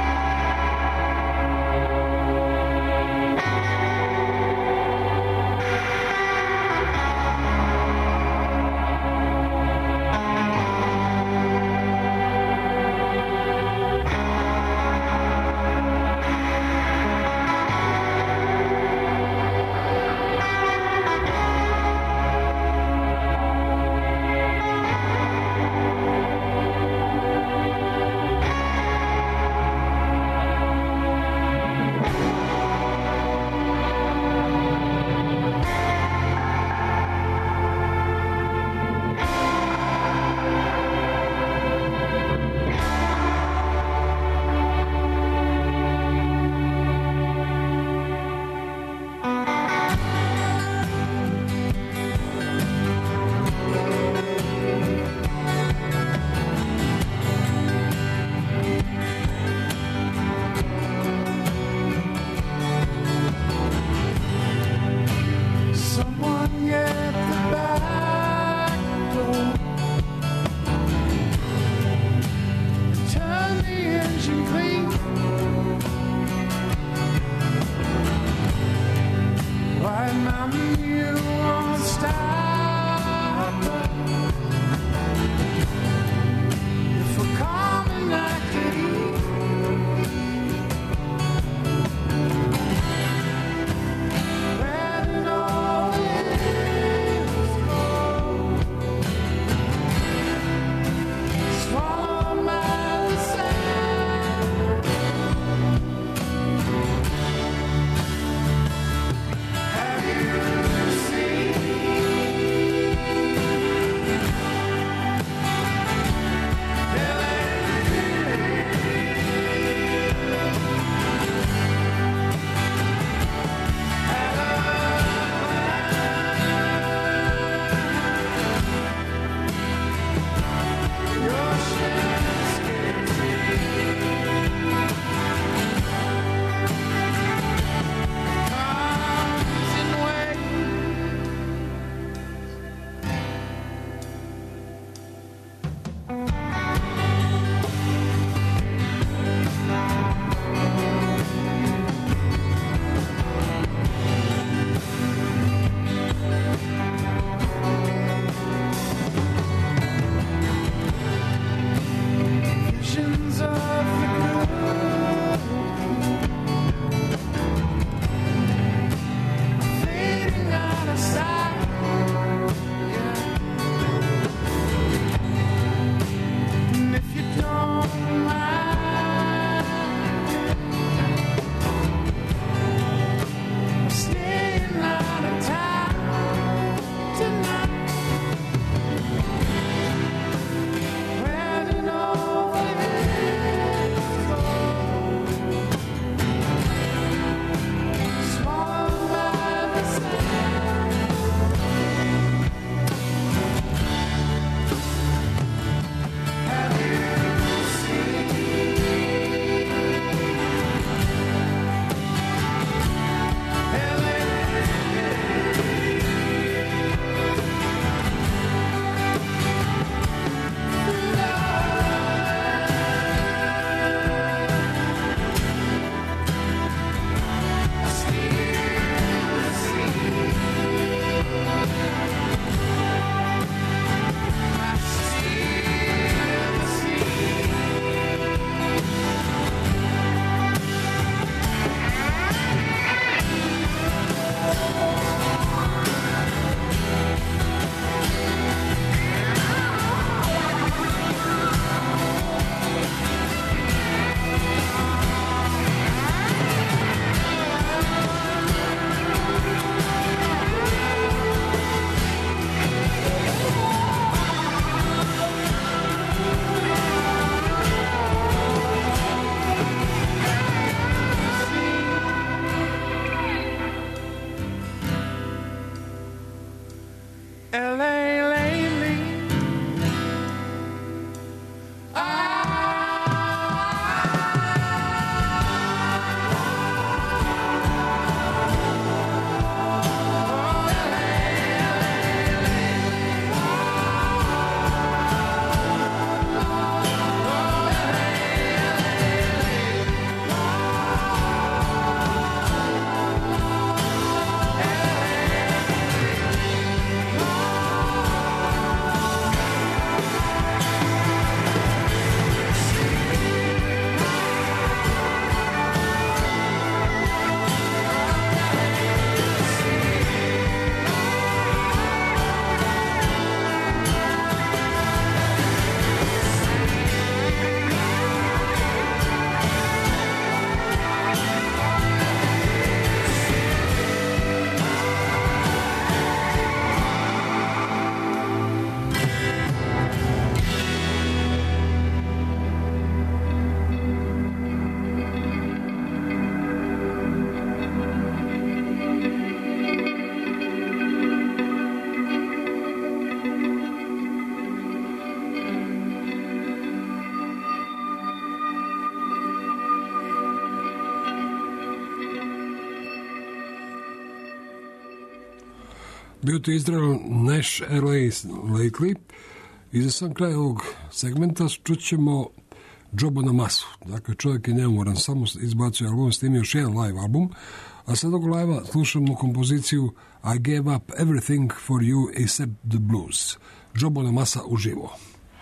Bio to Izrael Nash L.A. Lately. I za sam kraj ovog segmenta čućemo Joe Bonamasu. Dakle, čovjek je neumoran, samo izbacio album, snimio još jedan live album, a sad ovog live slušamo kompoziciju I Gave Up Everything for You Except the Blues. Joe Bonamassa uživo.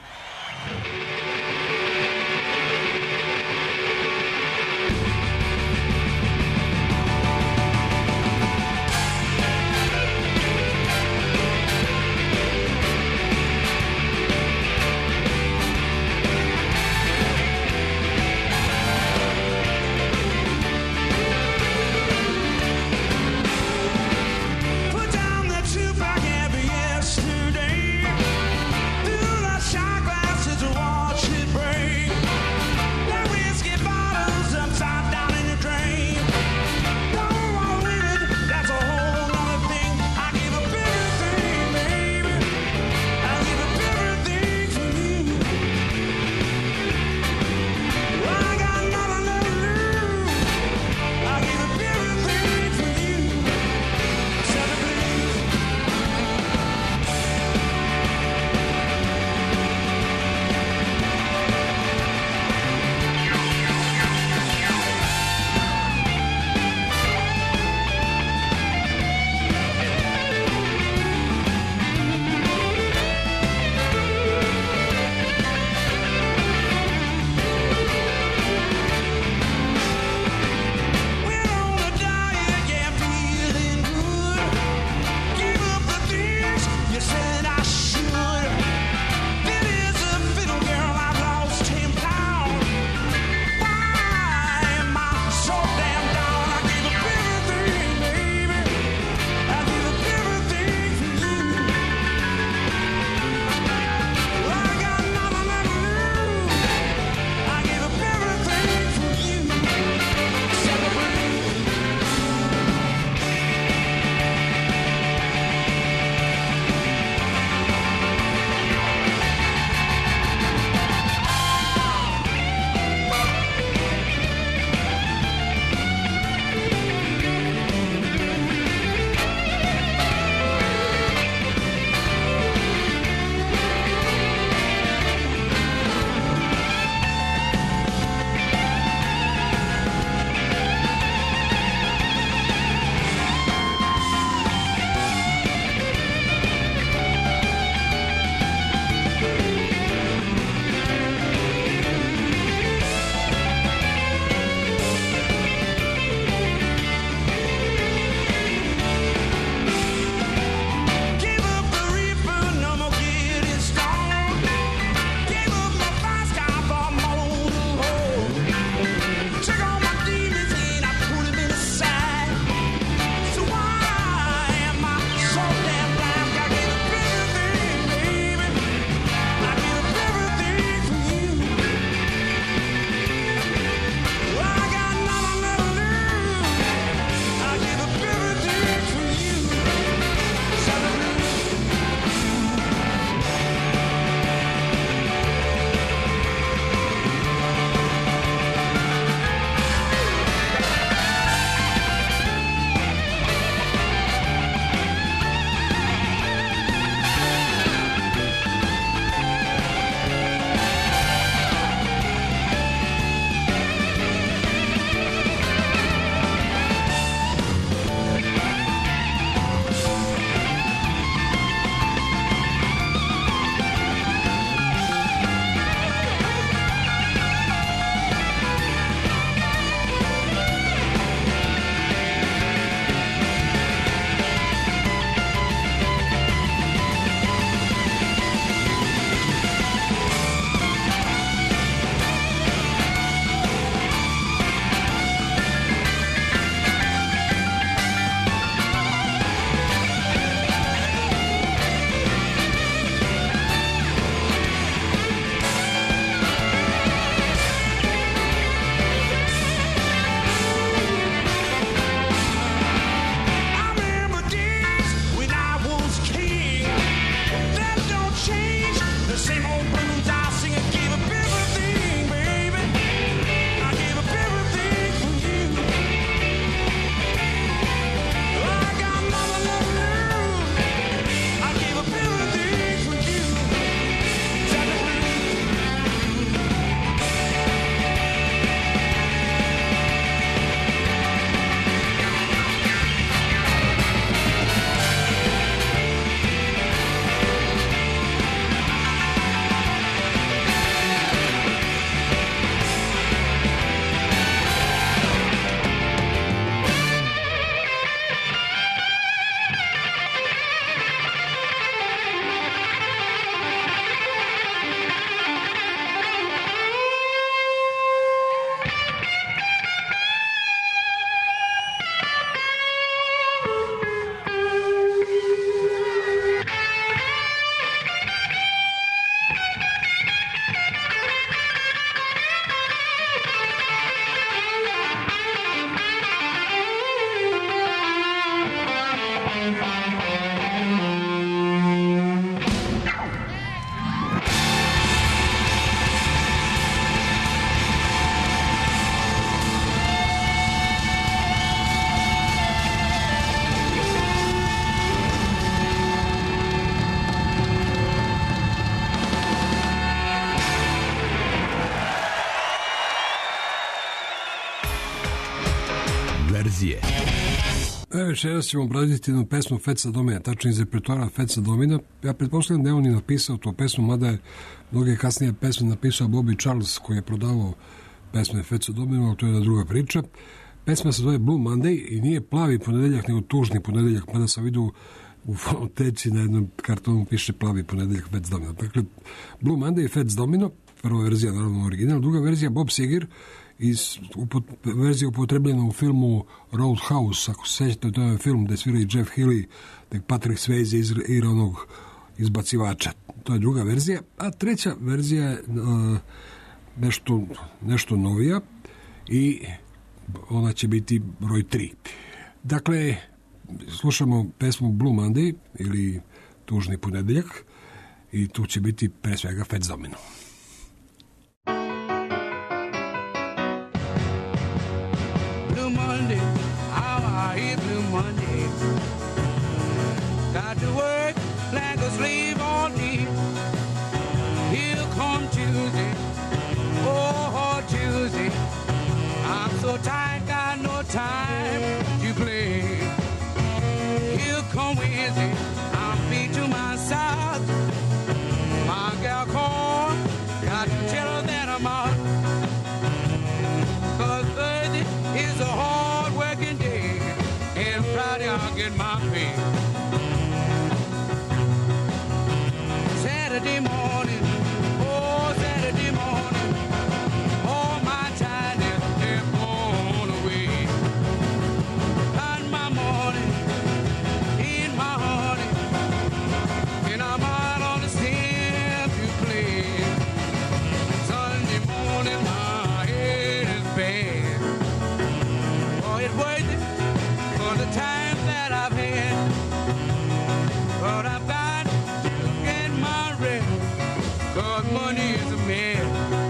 Put down that two-pack every yesterday. Through the shot glasses to watch it break. The whiskey bottles upside down in the drain. Don't want with it, that's a whole other thing. I give up everything, baby. I give up everything for you. Well, I got nothing left to lose. I give up everything for you. Celebrate. We're on a diet, yeah, feeling good. Give up the things you said I should. It is a fiddle, girl, I've lost 10 pounds. Why am I so damn down? I give up everything, baby. I give up everything for you. Well, I got nothing left to lose. I give up everything for you. Celebrate. Give up the reaper, no more getting stoned. Give up my fast car for motorhome. Took all my demons and I put them in a sack. So why am I so damn black? I give up everything, baby. I give up everything for you. Well, I got nothing left to lose. I give up everything for you. Celebrate. I remember days when I was king. That don't change. The same old blues I sing. I gave up everything, baby. I gave up everything for you. I got nothing left to lose. verzije. Večeras ćemo obraditi jednu pesmu Feca Domina, tačno iz repertoara Feca Domina. Ja pretpostavljam da je on i napisao tu pesmu, mada je mnoge kasnije pesme napisao Bobby Charles, koji je prodavao pesme Feca Domina, ali to je jedna druga priča. Pesma se zove Blue Monday i nije plavi ponedeljak, nego tužni ponedeljak, mada sam vidio u fonoteci na jednom kartonu piše plavi ponedeljak Fec Domino. Dakle, Blue Monday i Fec Domino, prva verzija, naravno original, druga verzija Bob Seger, verzija upotrebljena u filmu Roadhouse, ako se sećate, to je film gde svira i Jeff Healey, gde Patrick Swayze igra onog izbacivača. To je druga verzija, a treća verzija je nešto novija i ona će biti broj 3. Dakle, slušamo pesmu Blue Monday ili tužni ponedeljak i tu će biti pre svega Fec Domino. Blue Monday, how I hate Blue Monday. Got to work like a slave all day. Here come Tuesday, oh Tuesday. I'm so tired, got no time to play. Here come Wednesday, I'm beat to my side. My gal called, got to tell her that I'm out. 'Cause Thursday is a hard working day, and Friday I'll get my pay. Saturday morning, oh Saturday morning, all my tiredness is gone away. On my morning, in my honey, and I'm out on the stairs to play. Sunday morning, my head is bad. Oh, it's worth it for the time that I've had. But I've got to get my rest, 'cause money is a man.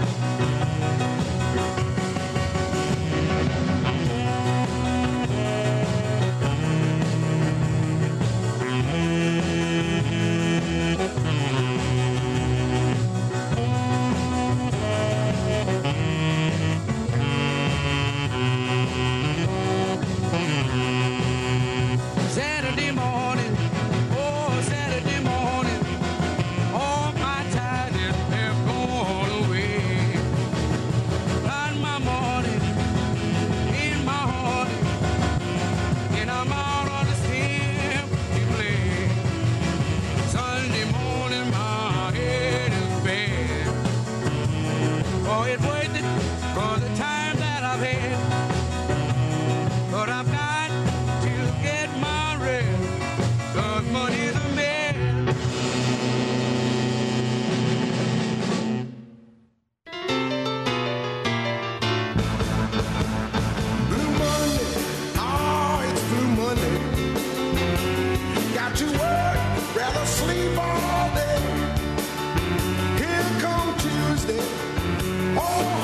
Saturday morning, oh Saturday morning, all my tiredness have gone away. On my morning, in my heart, and I'm out on the stem to play. Sunday morning, my head is bad. Oh, it's worth it for the time that I've had. But I've got to get my rest, 'cause money's a man. Blue Monday, oh, it's Blue Monday. Got to work, rather sleep all day. Here come Tuesday, oh,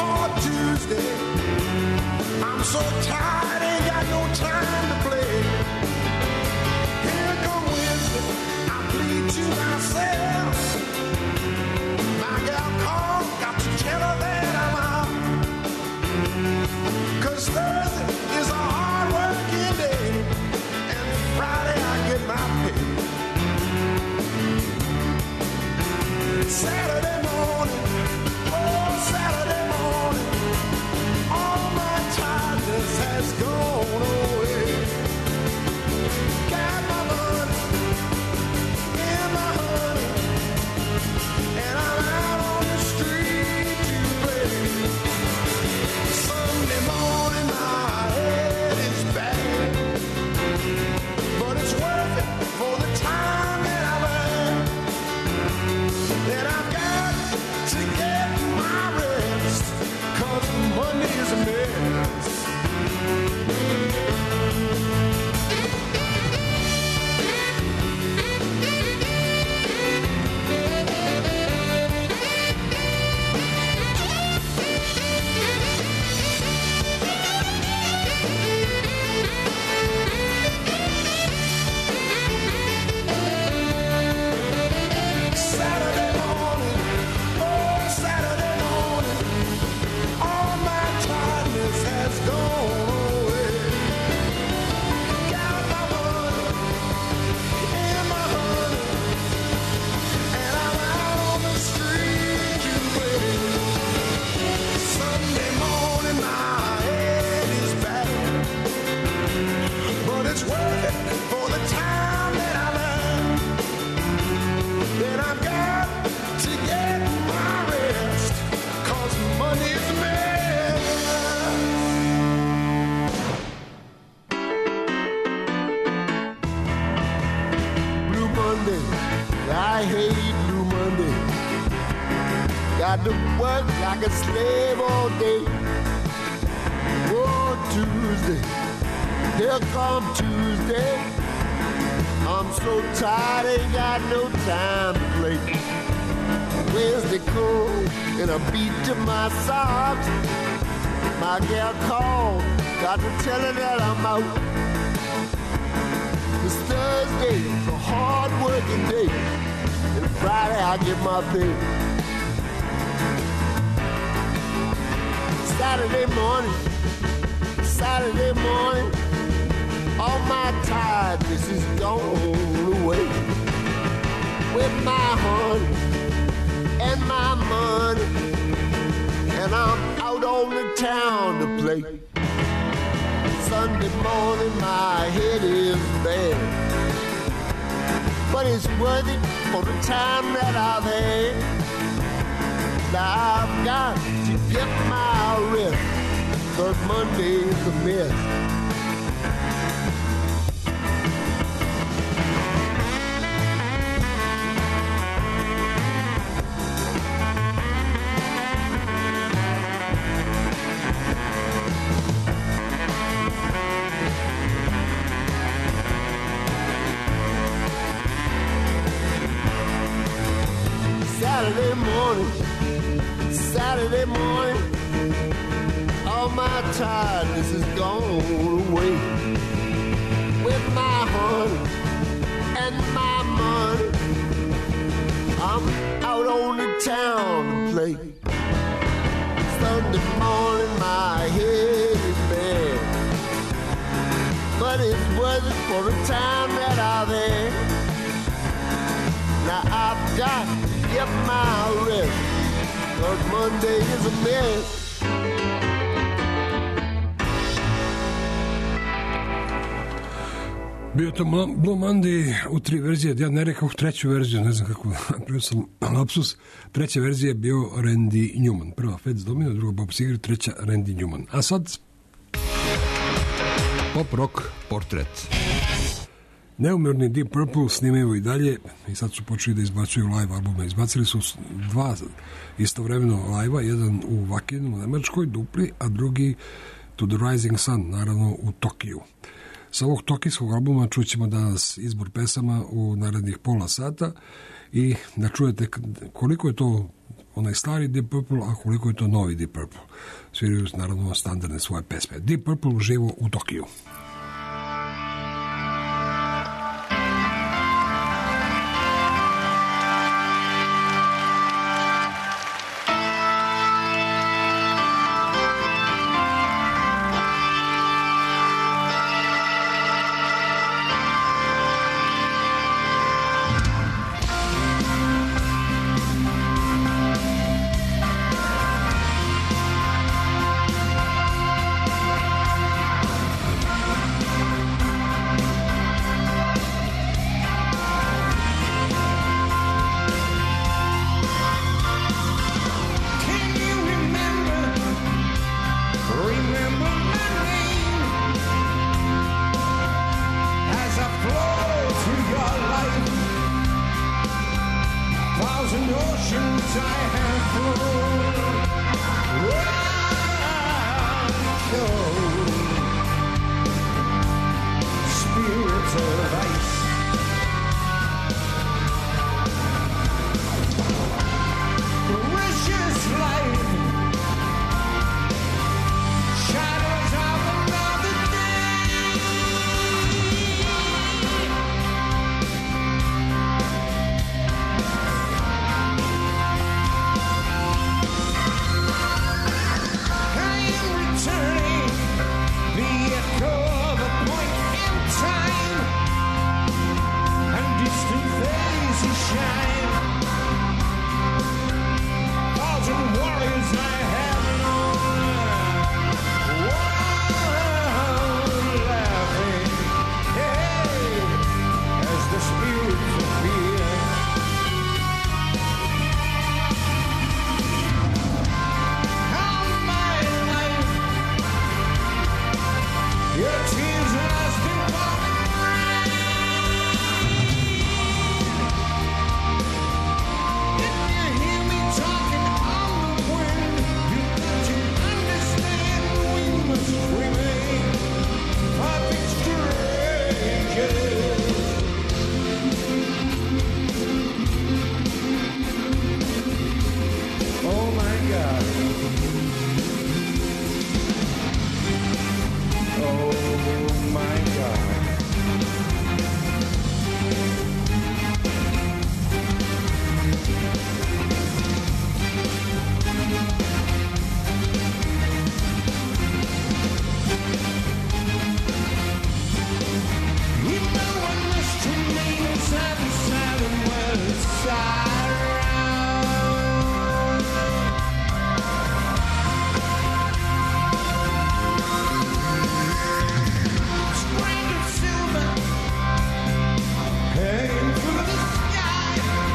Got to work like a slave all day. Oh, Tuesday, here come Tuesday. I'm so tired, ain't got no time to play. Wednesday cold and a beat to my socks. My gal called, got to tell her that I'm out. It's Thursday, it's a hard working day. And Friday I get my pay. Saturday morning, all my tiredness is gone away. With my honey and my money, and I'm out on the town to play. Sunday morning my head is bad, but it's worth it for the time that I've had. Now I've got to get my rest, 'cause Monday's a mess. Saturday morning, all my tiredness is gone away. With my honey and my money, I'm out on the town to play. Sunday morning, my head is bad, but it's worth it for the time that I've had. Now I've got to get my rest, 'cause Monday is a mess. Bio to Blue Monday u 3 verzije, ja ne rekao treću verziju, ne znam kako, prvo sam lapsus, treća verzija je bio Randy Newman, prva Fats Domino, druga Bob Seger, treća Randy Newman. A sad Pop rock portret. Neumirni Deep Purple snimaju i dalje i sad su počeli da izbacuju live albume. Izbacili su 2 istovremeno live-a, jedan u Vakenu u Nemačkoj, dupli, a drugi To the Rising Sun, naravno u Tokiju. Sa ovog tokijskog albuma čućemo danas izbor pesama u narednih pola sata i da čujete koliko je to onaj stari Deep Purple, a koliko je to novi Deep Purple. Sviraju naravno standardne svoje pesme. Deep Purple uživo u Tokiju. Oh my God. Oh my God. You know what this to me is at the seven words String of silver hanging through the sky,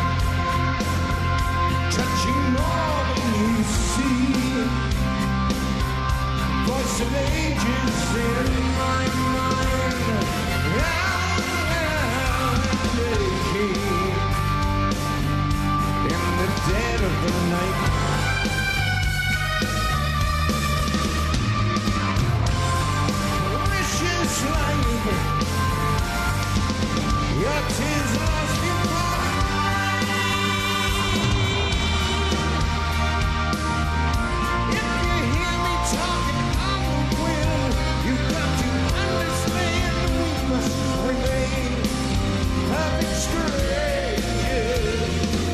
touching all that you see. Voice of ages in my mind. In the dead of the night, vicious life, your tears lost your blood. If you hear me talking on the wind, you've got to understand we must remain perfect strangers.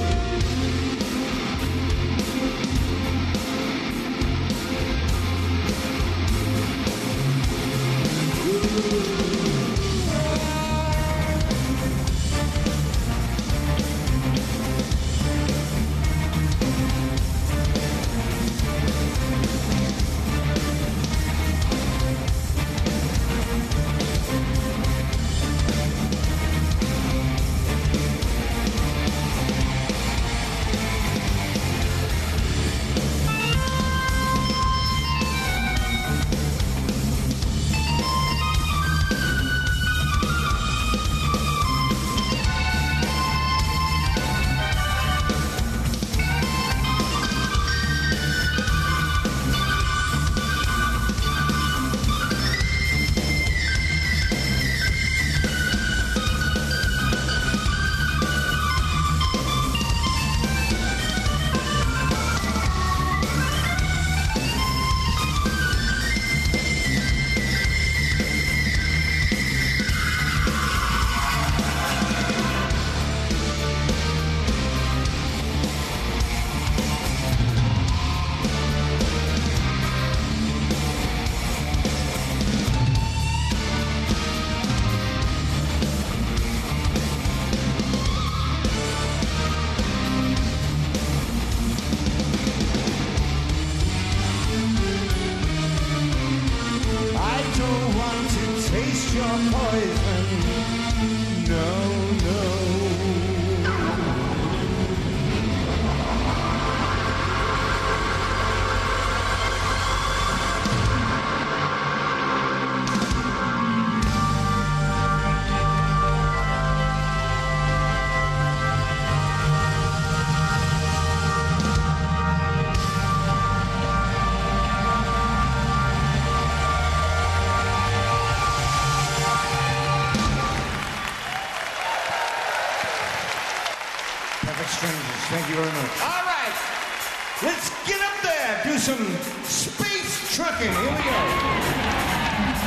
I don't want to taste your poison. No, no. Perfect Strangers. Thank you very much. All right. Let's get up there. Do some space trucking. Here we go.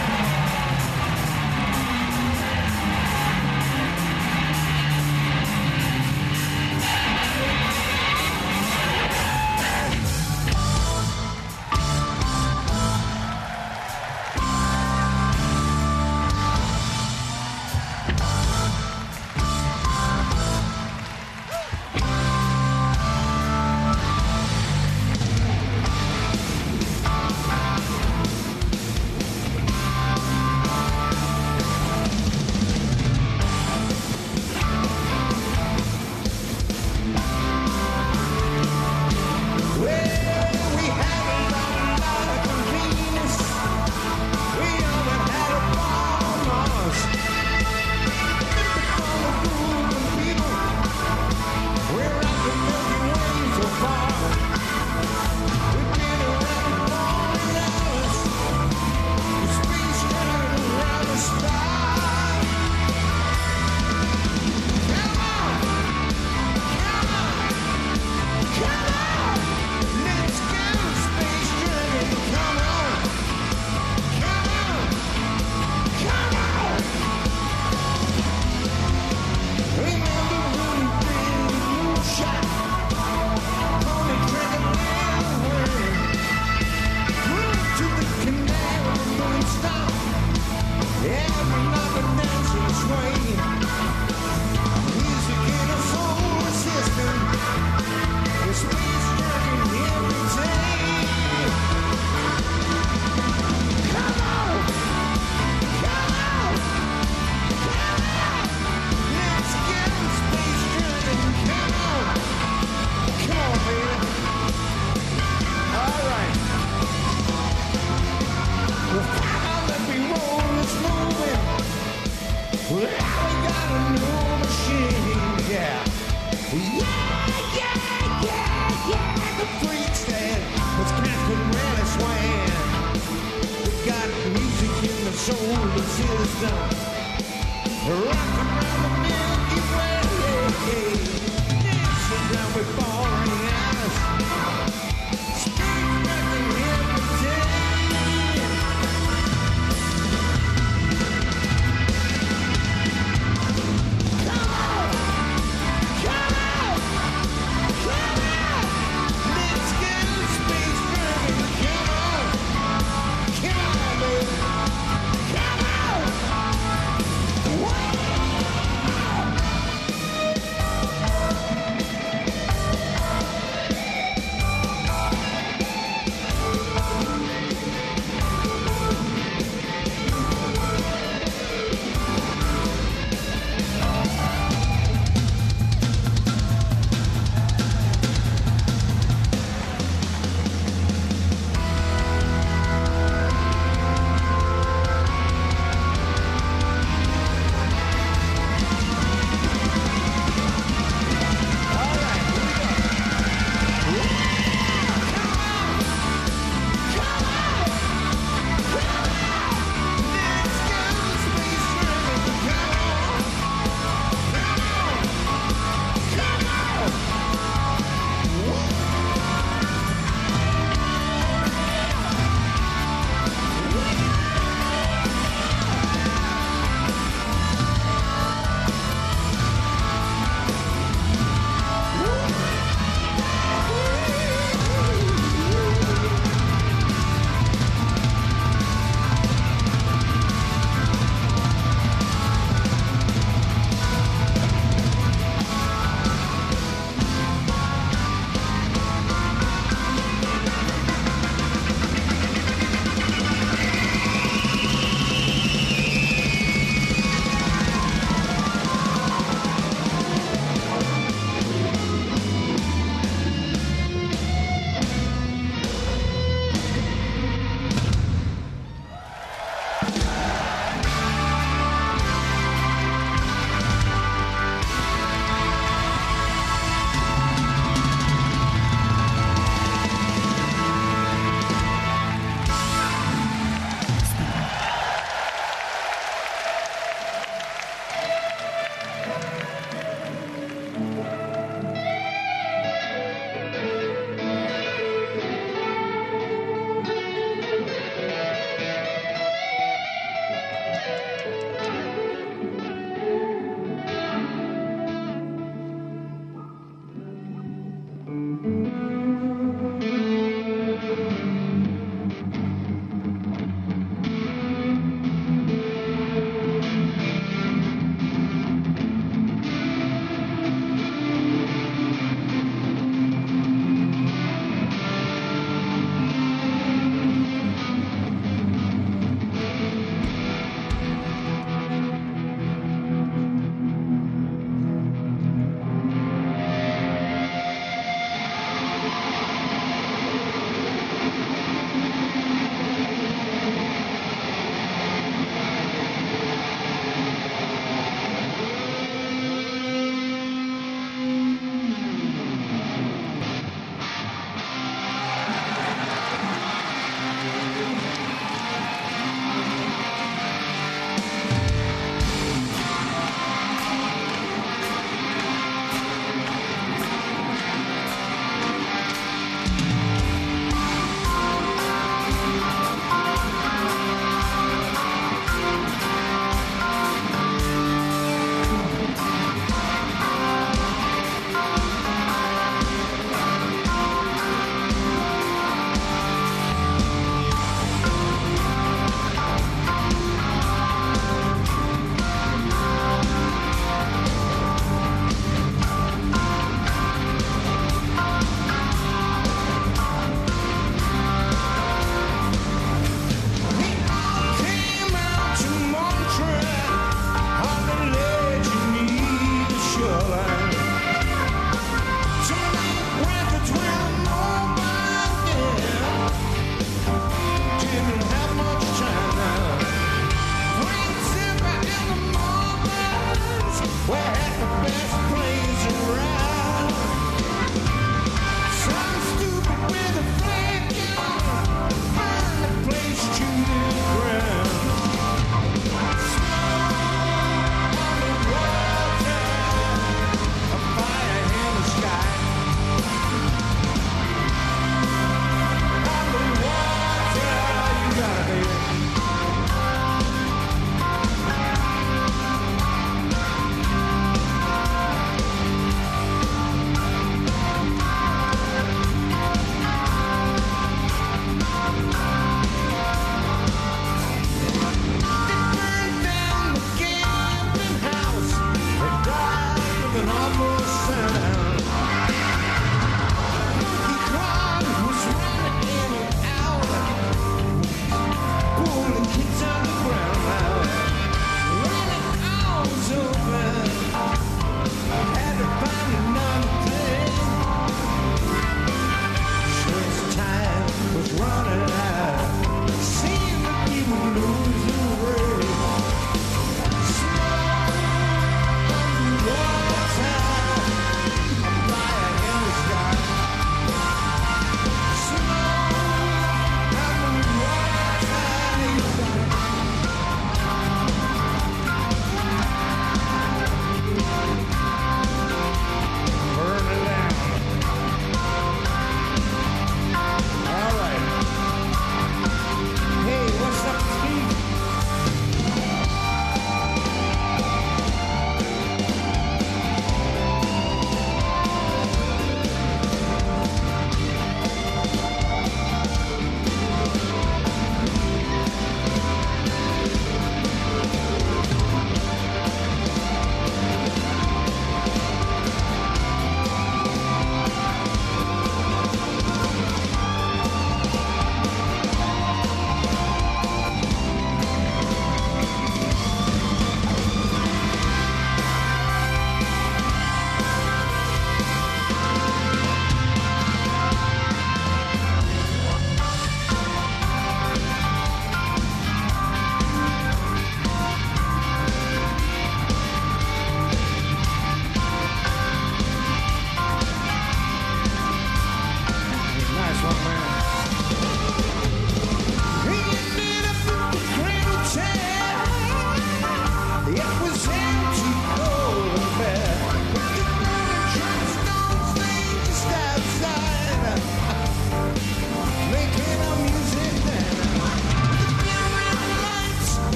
solar system, rock around the Milky Way, dancing down with boring eyes, speak nothing hypnotized.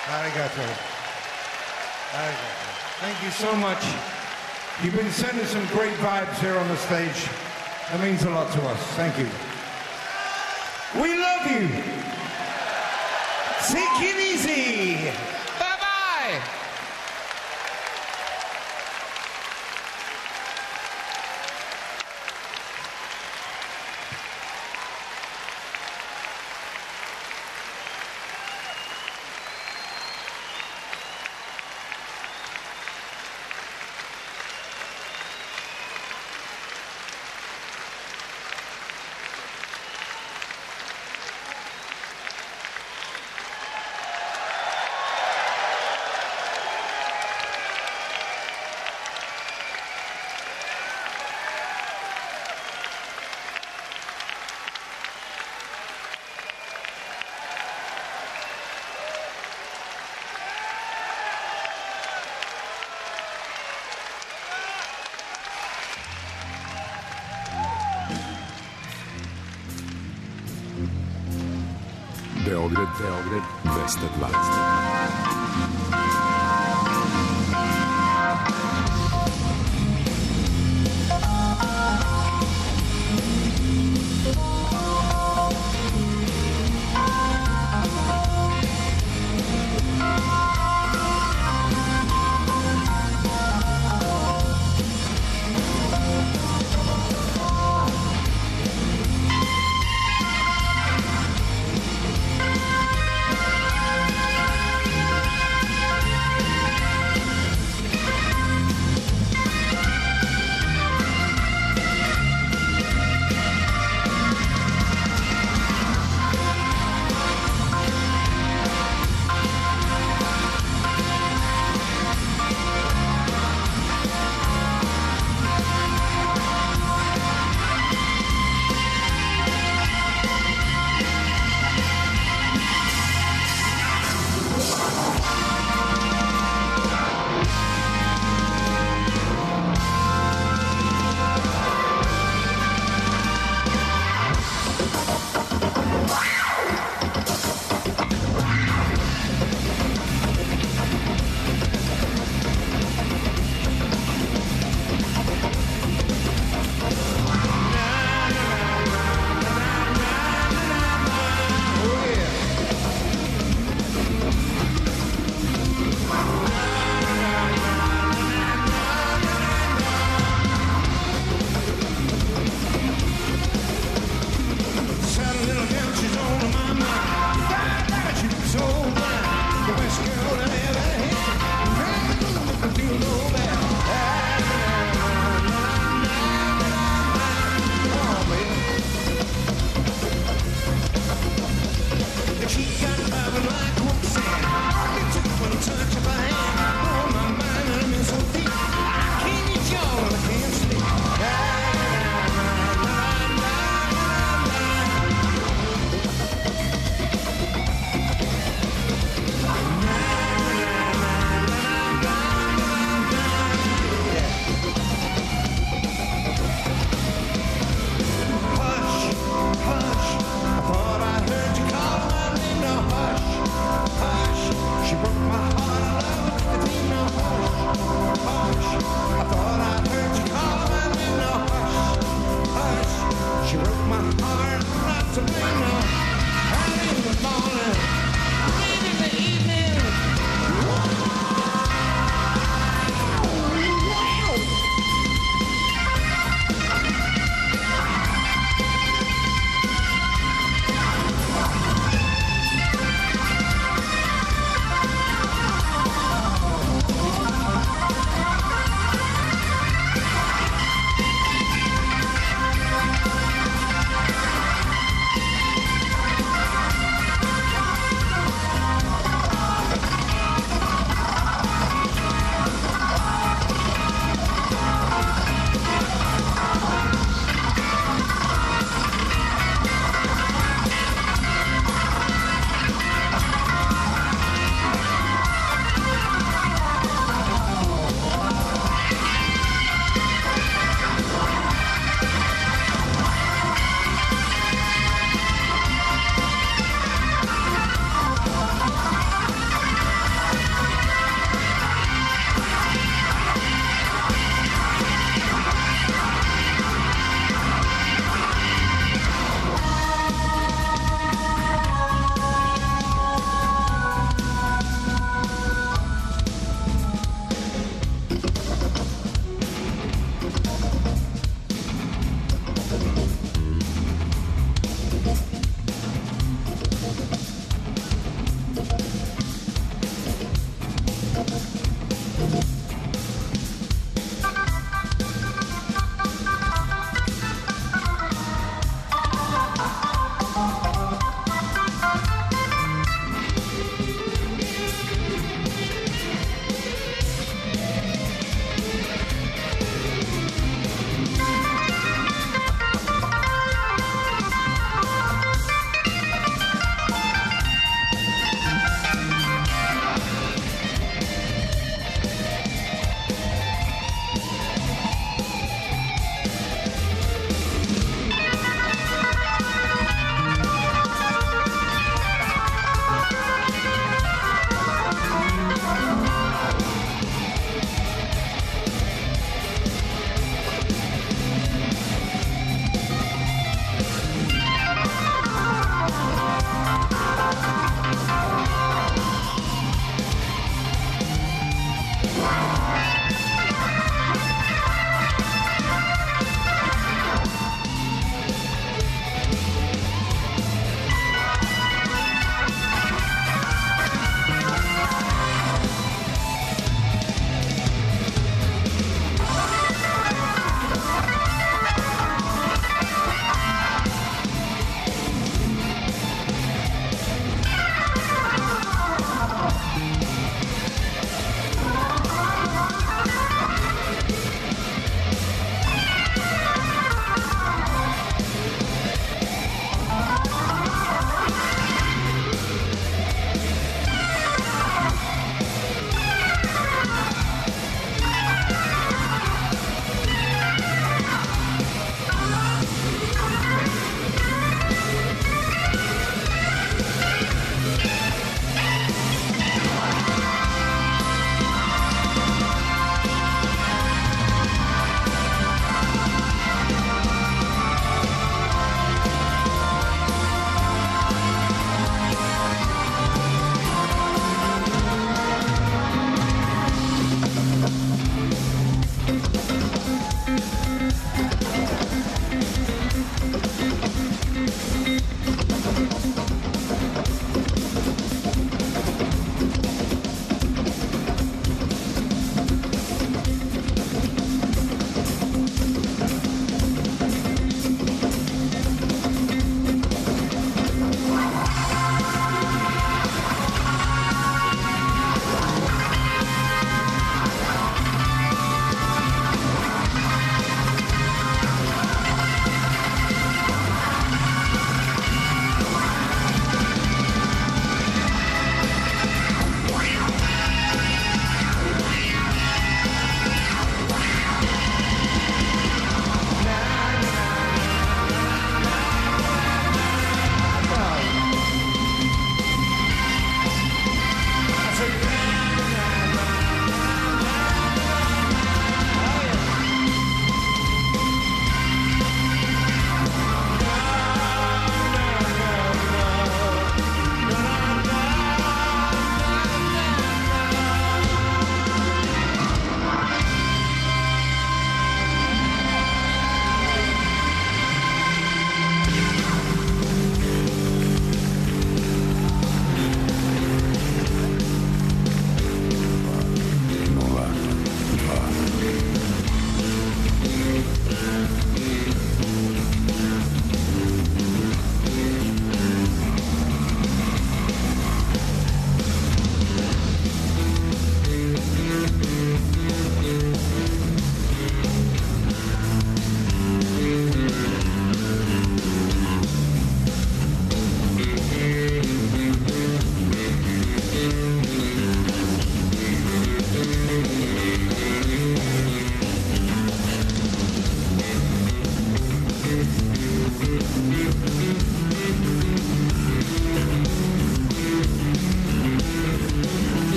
Arigato. Arigato. Thank you so much. You've been sending some great vibes here on the stage. That means a lot to us. Thank you. We love you. Take it easy. Bye-bye. Beograd 220.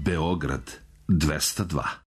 Beograd 202.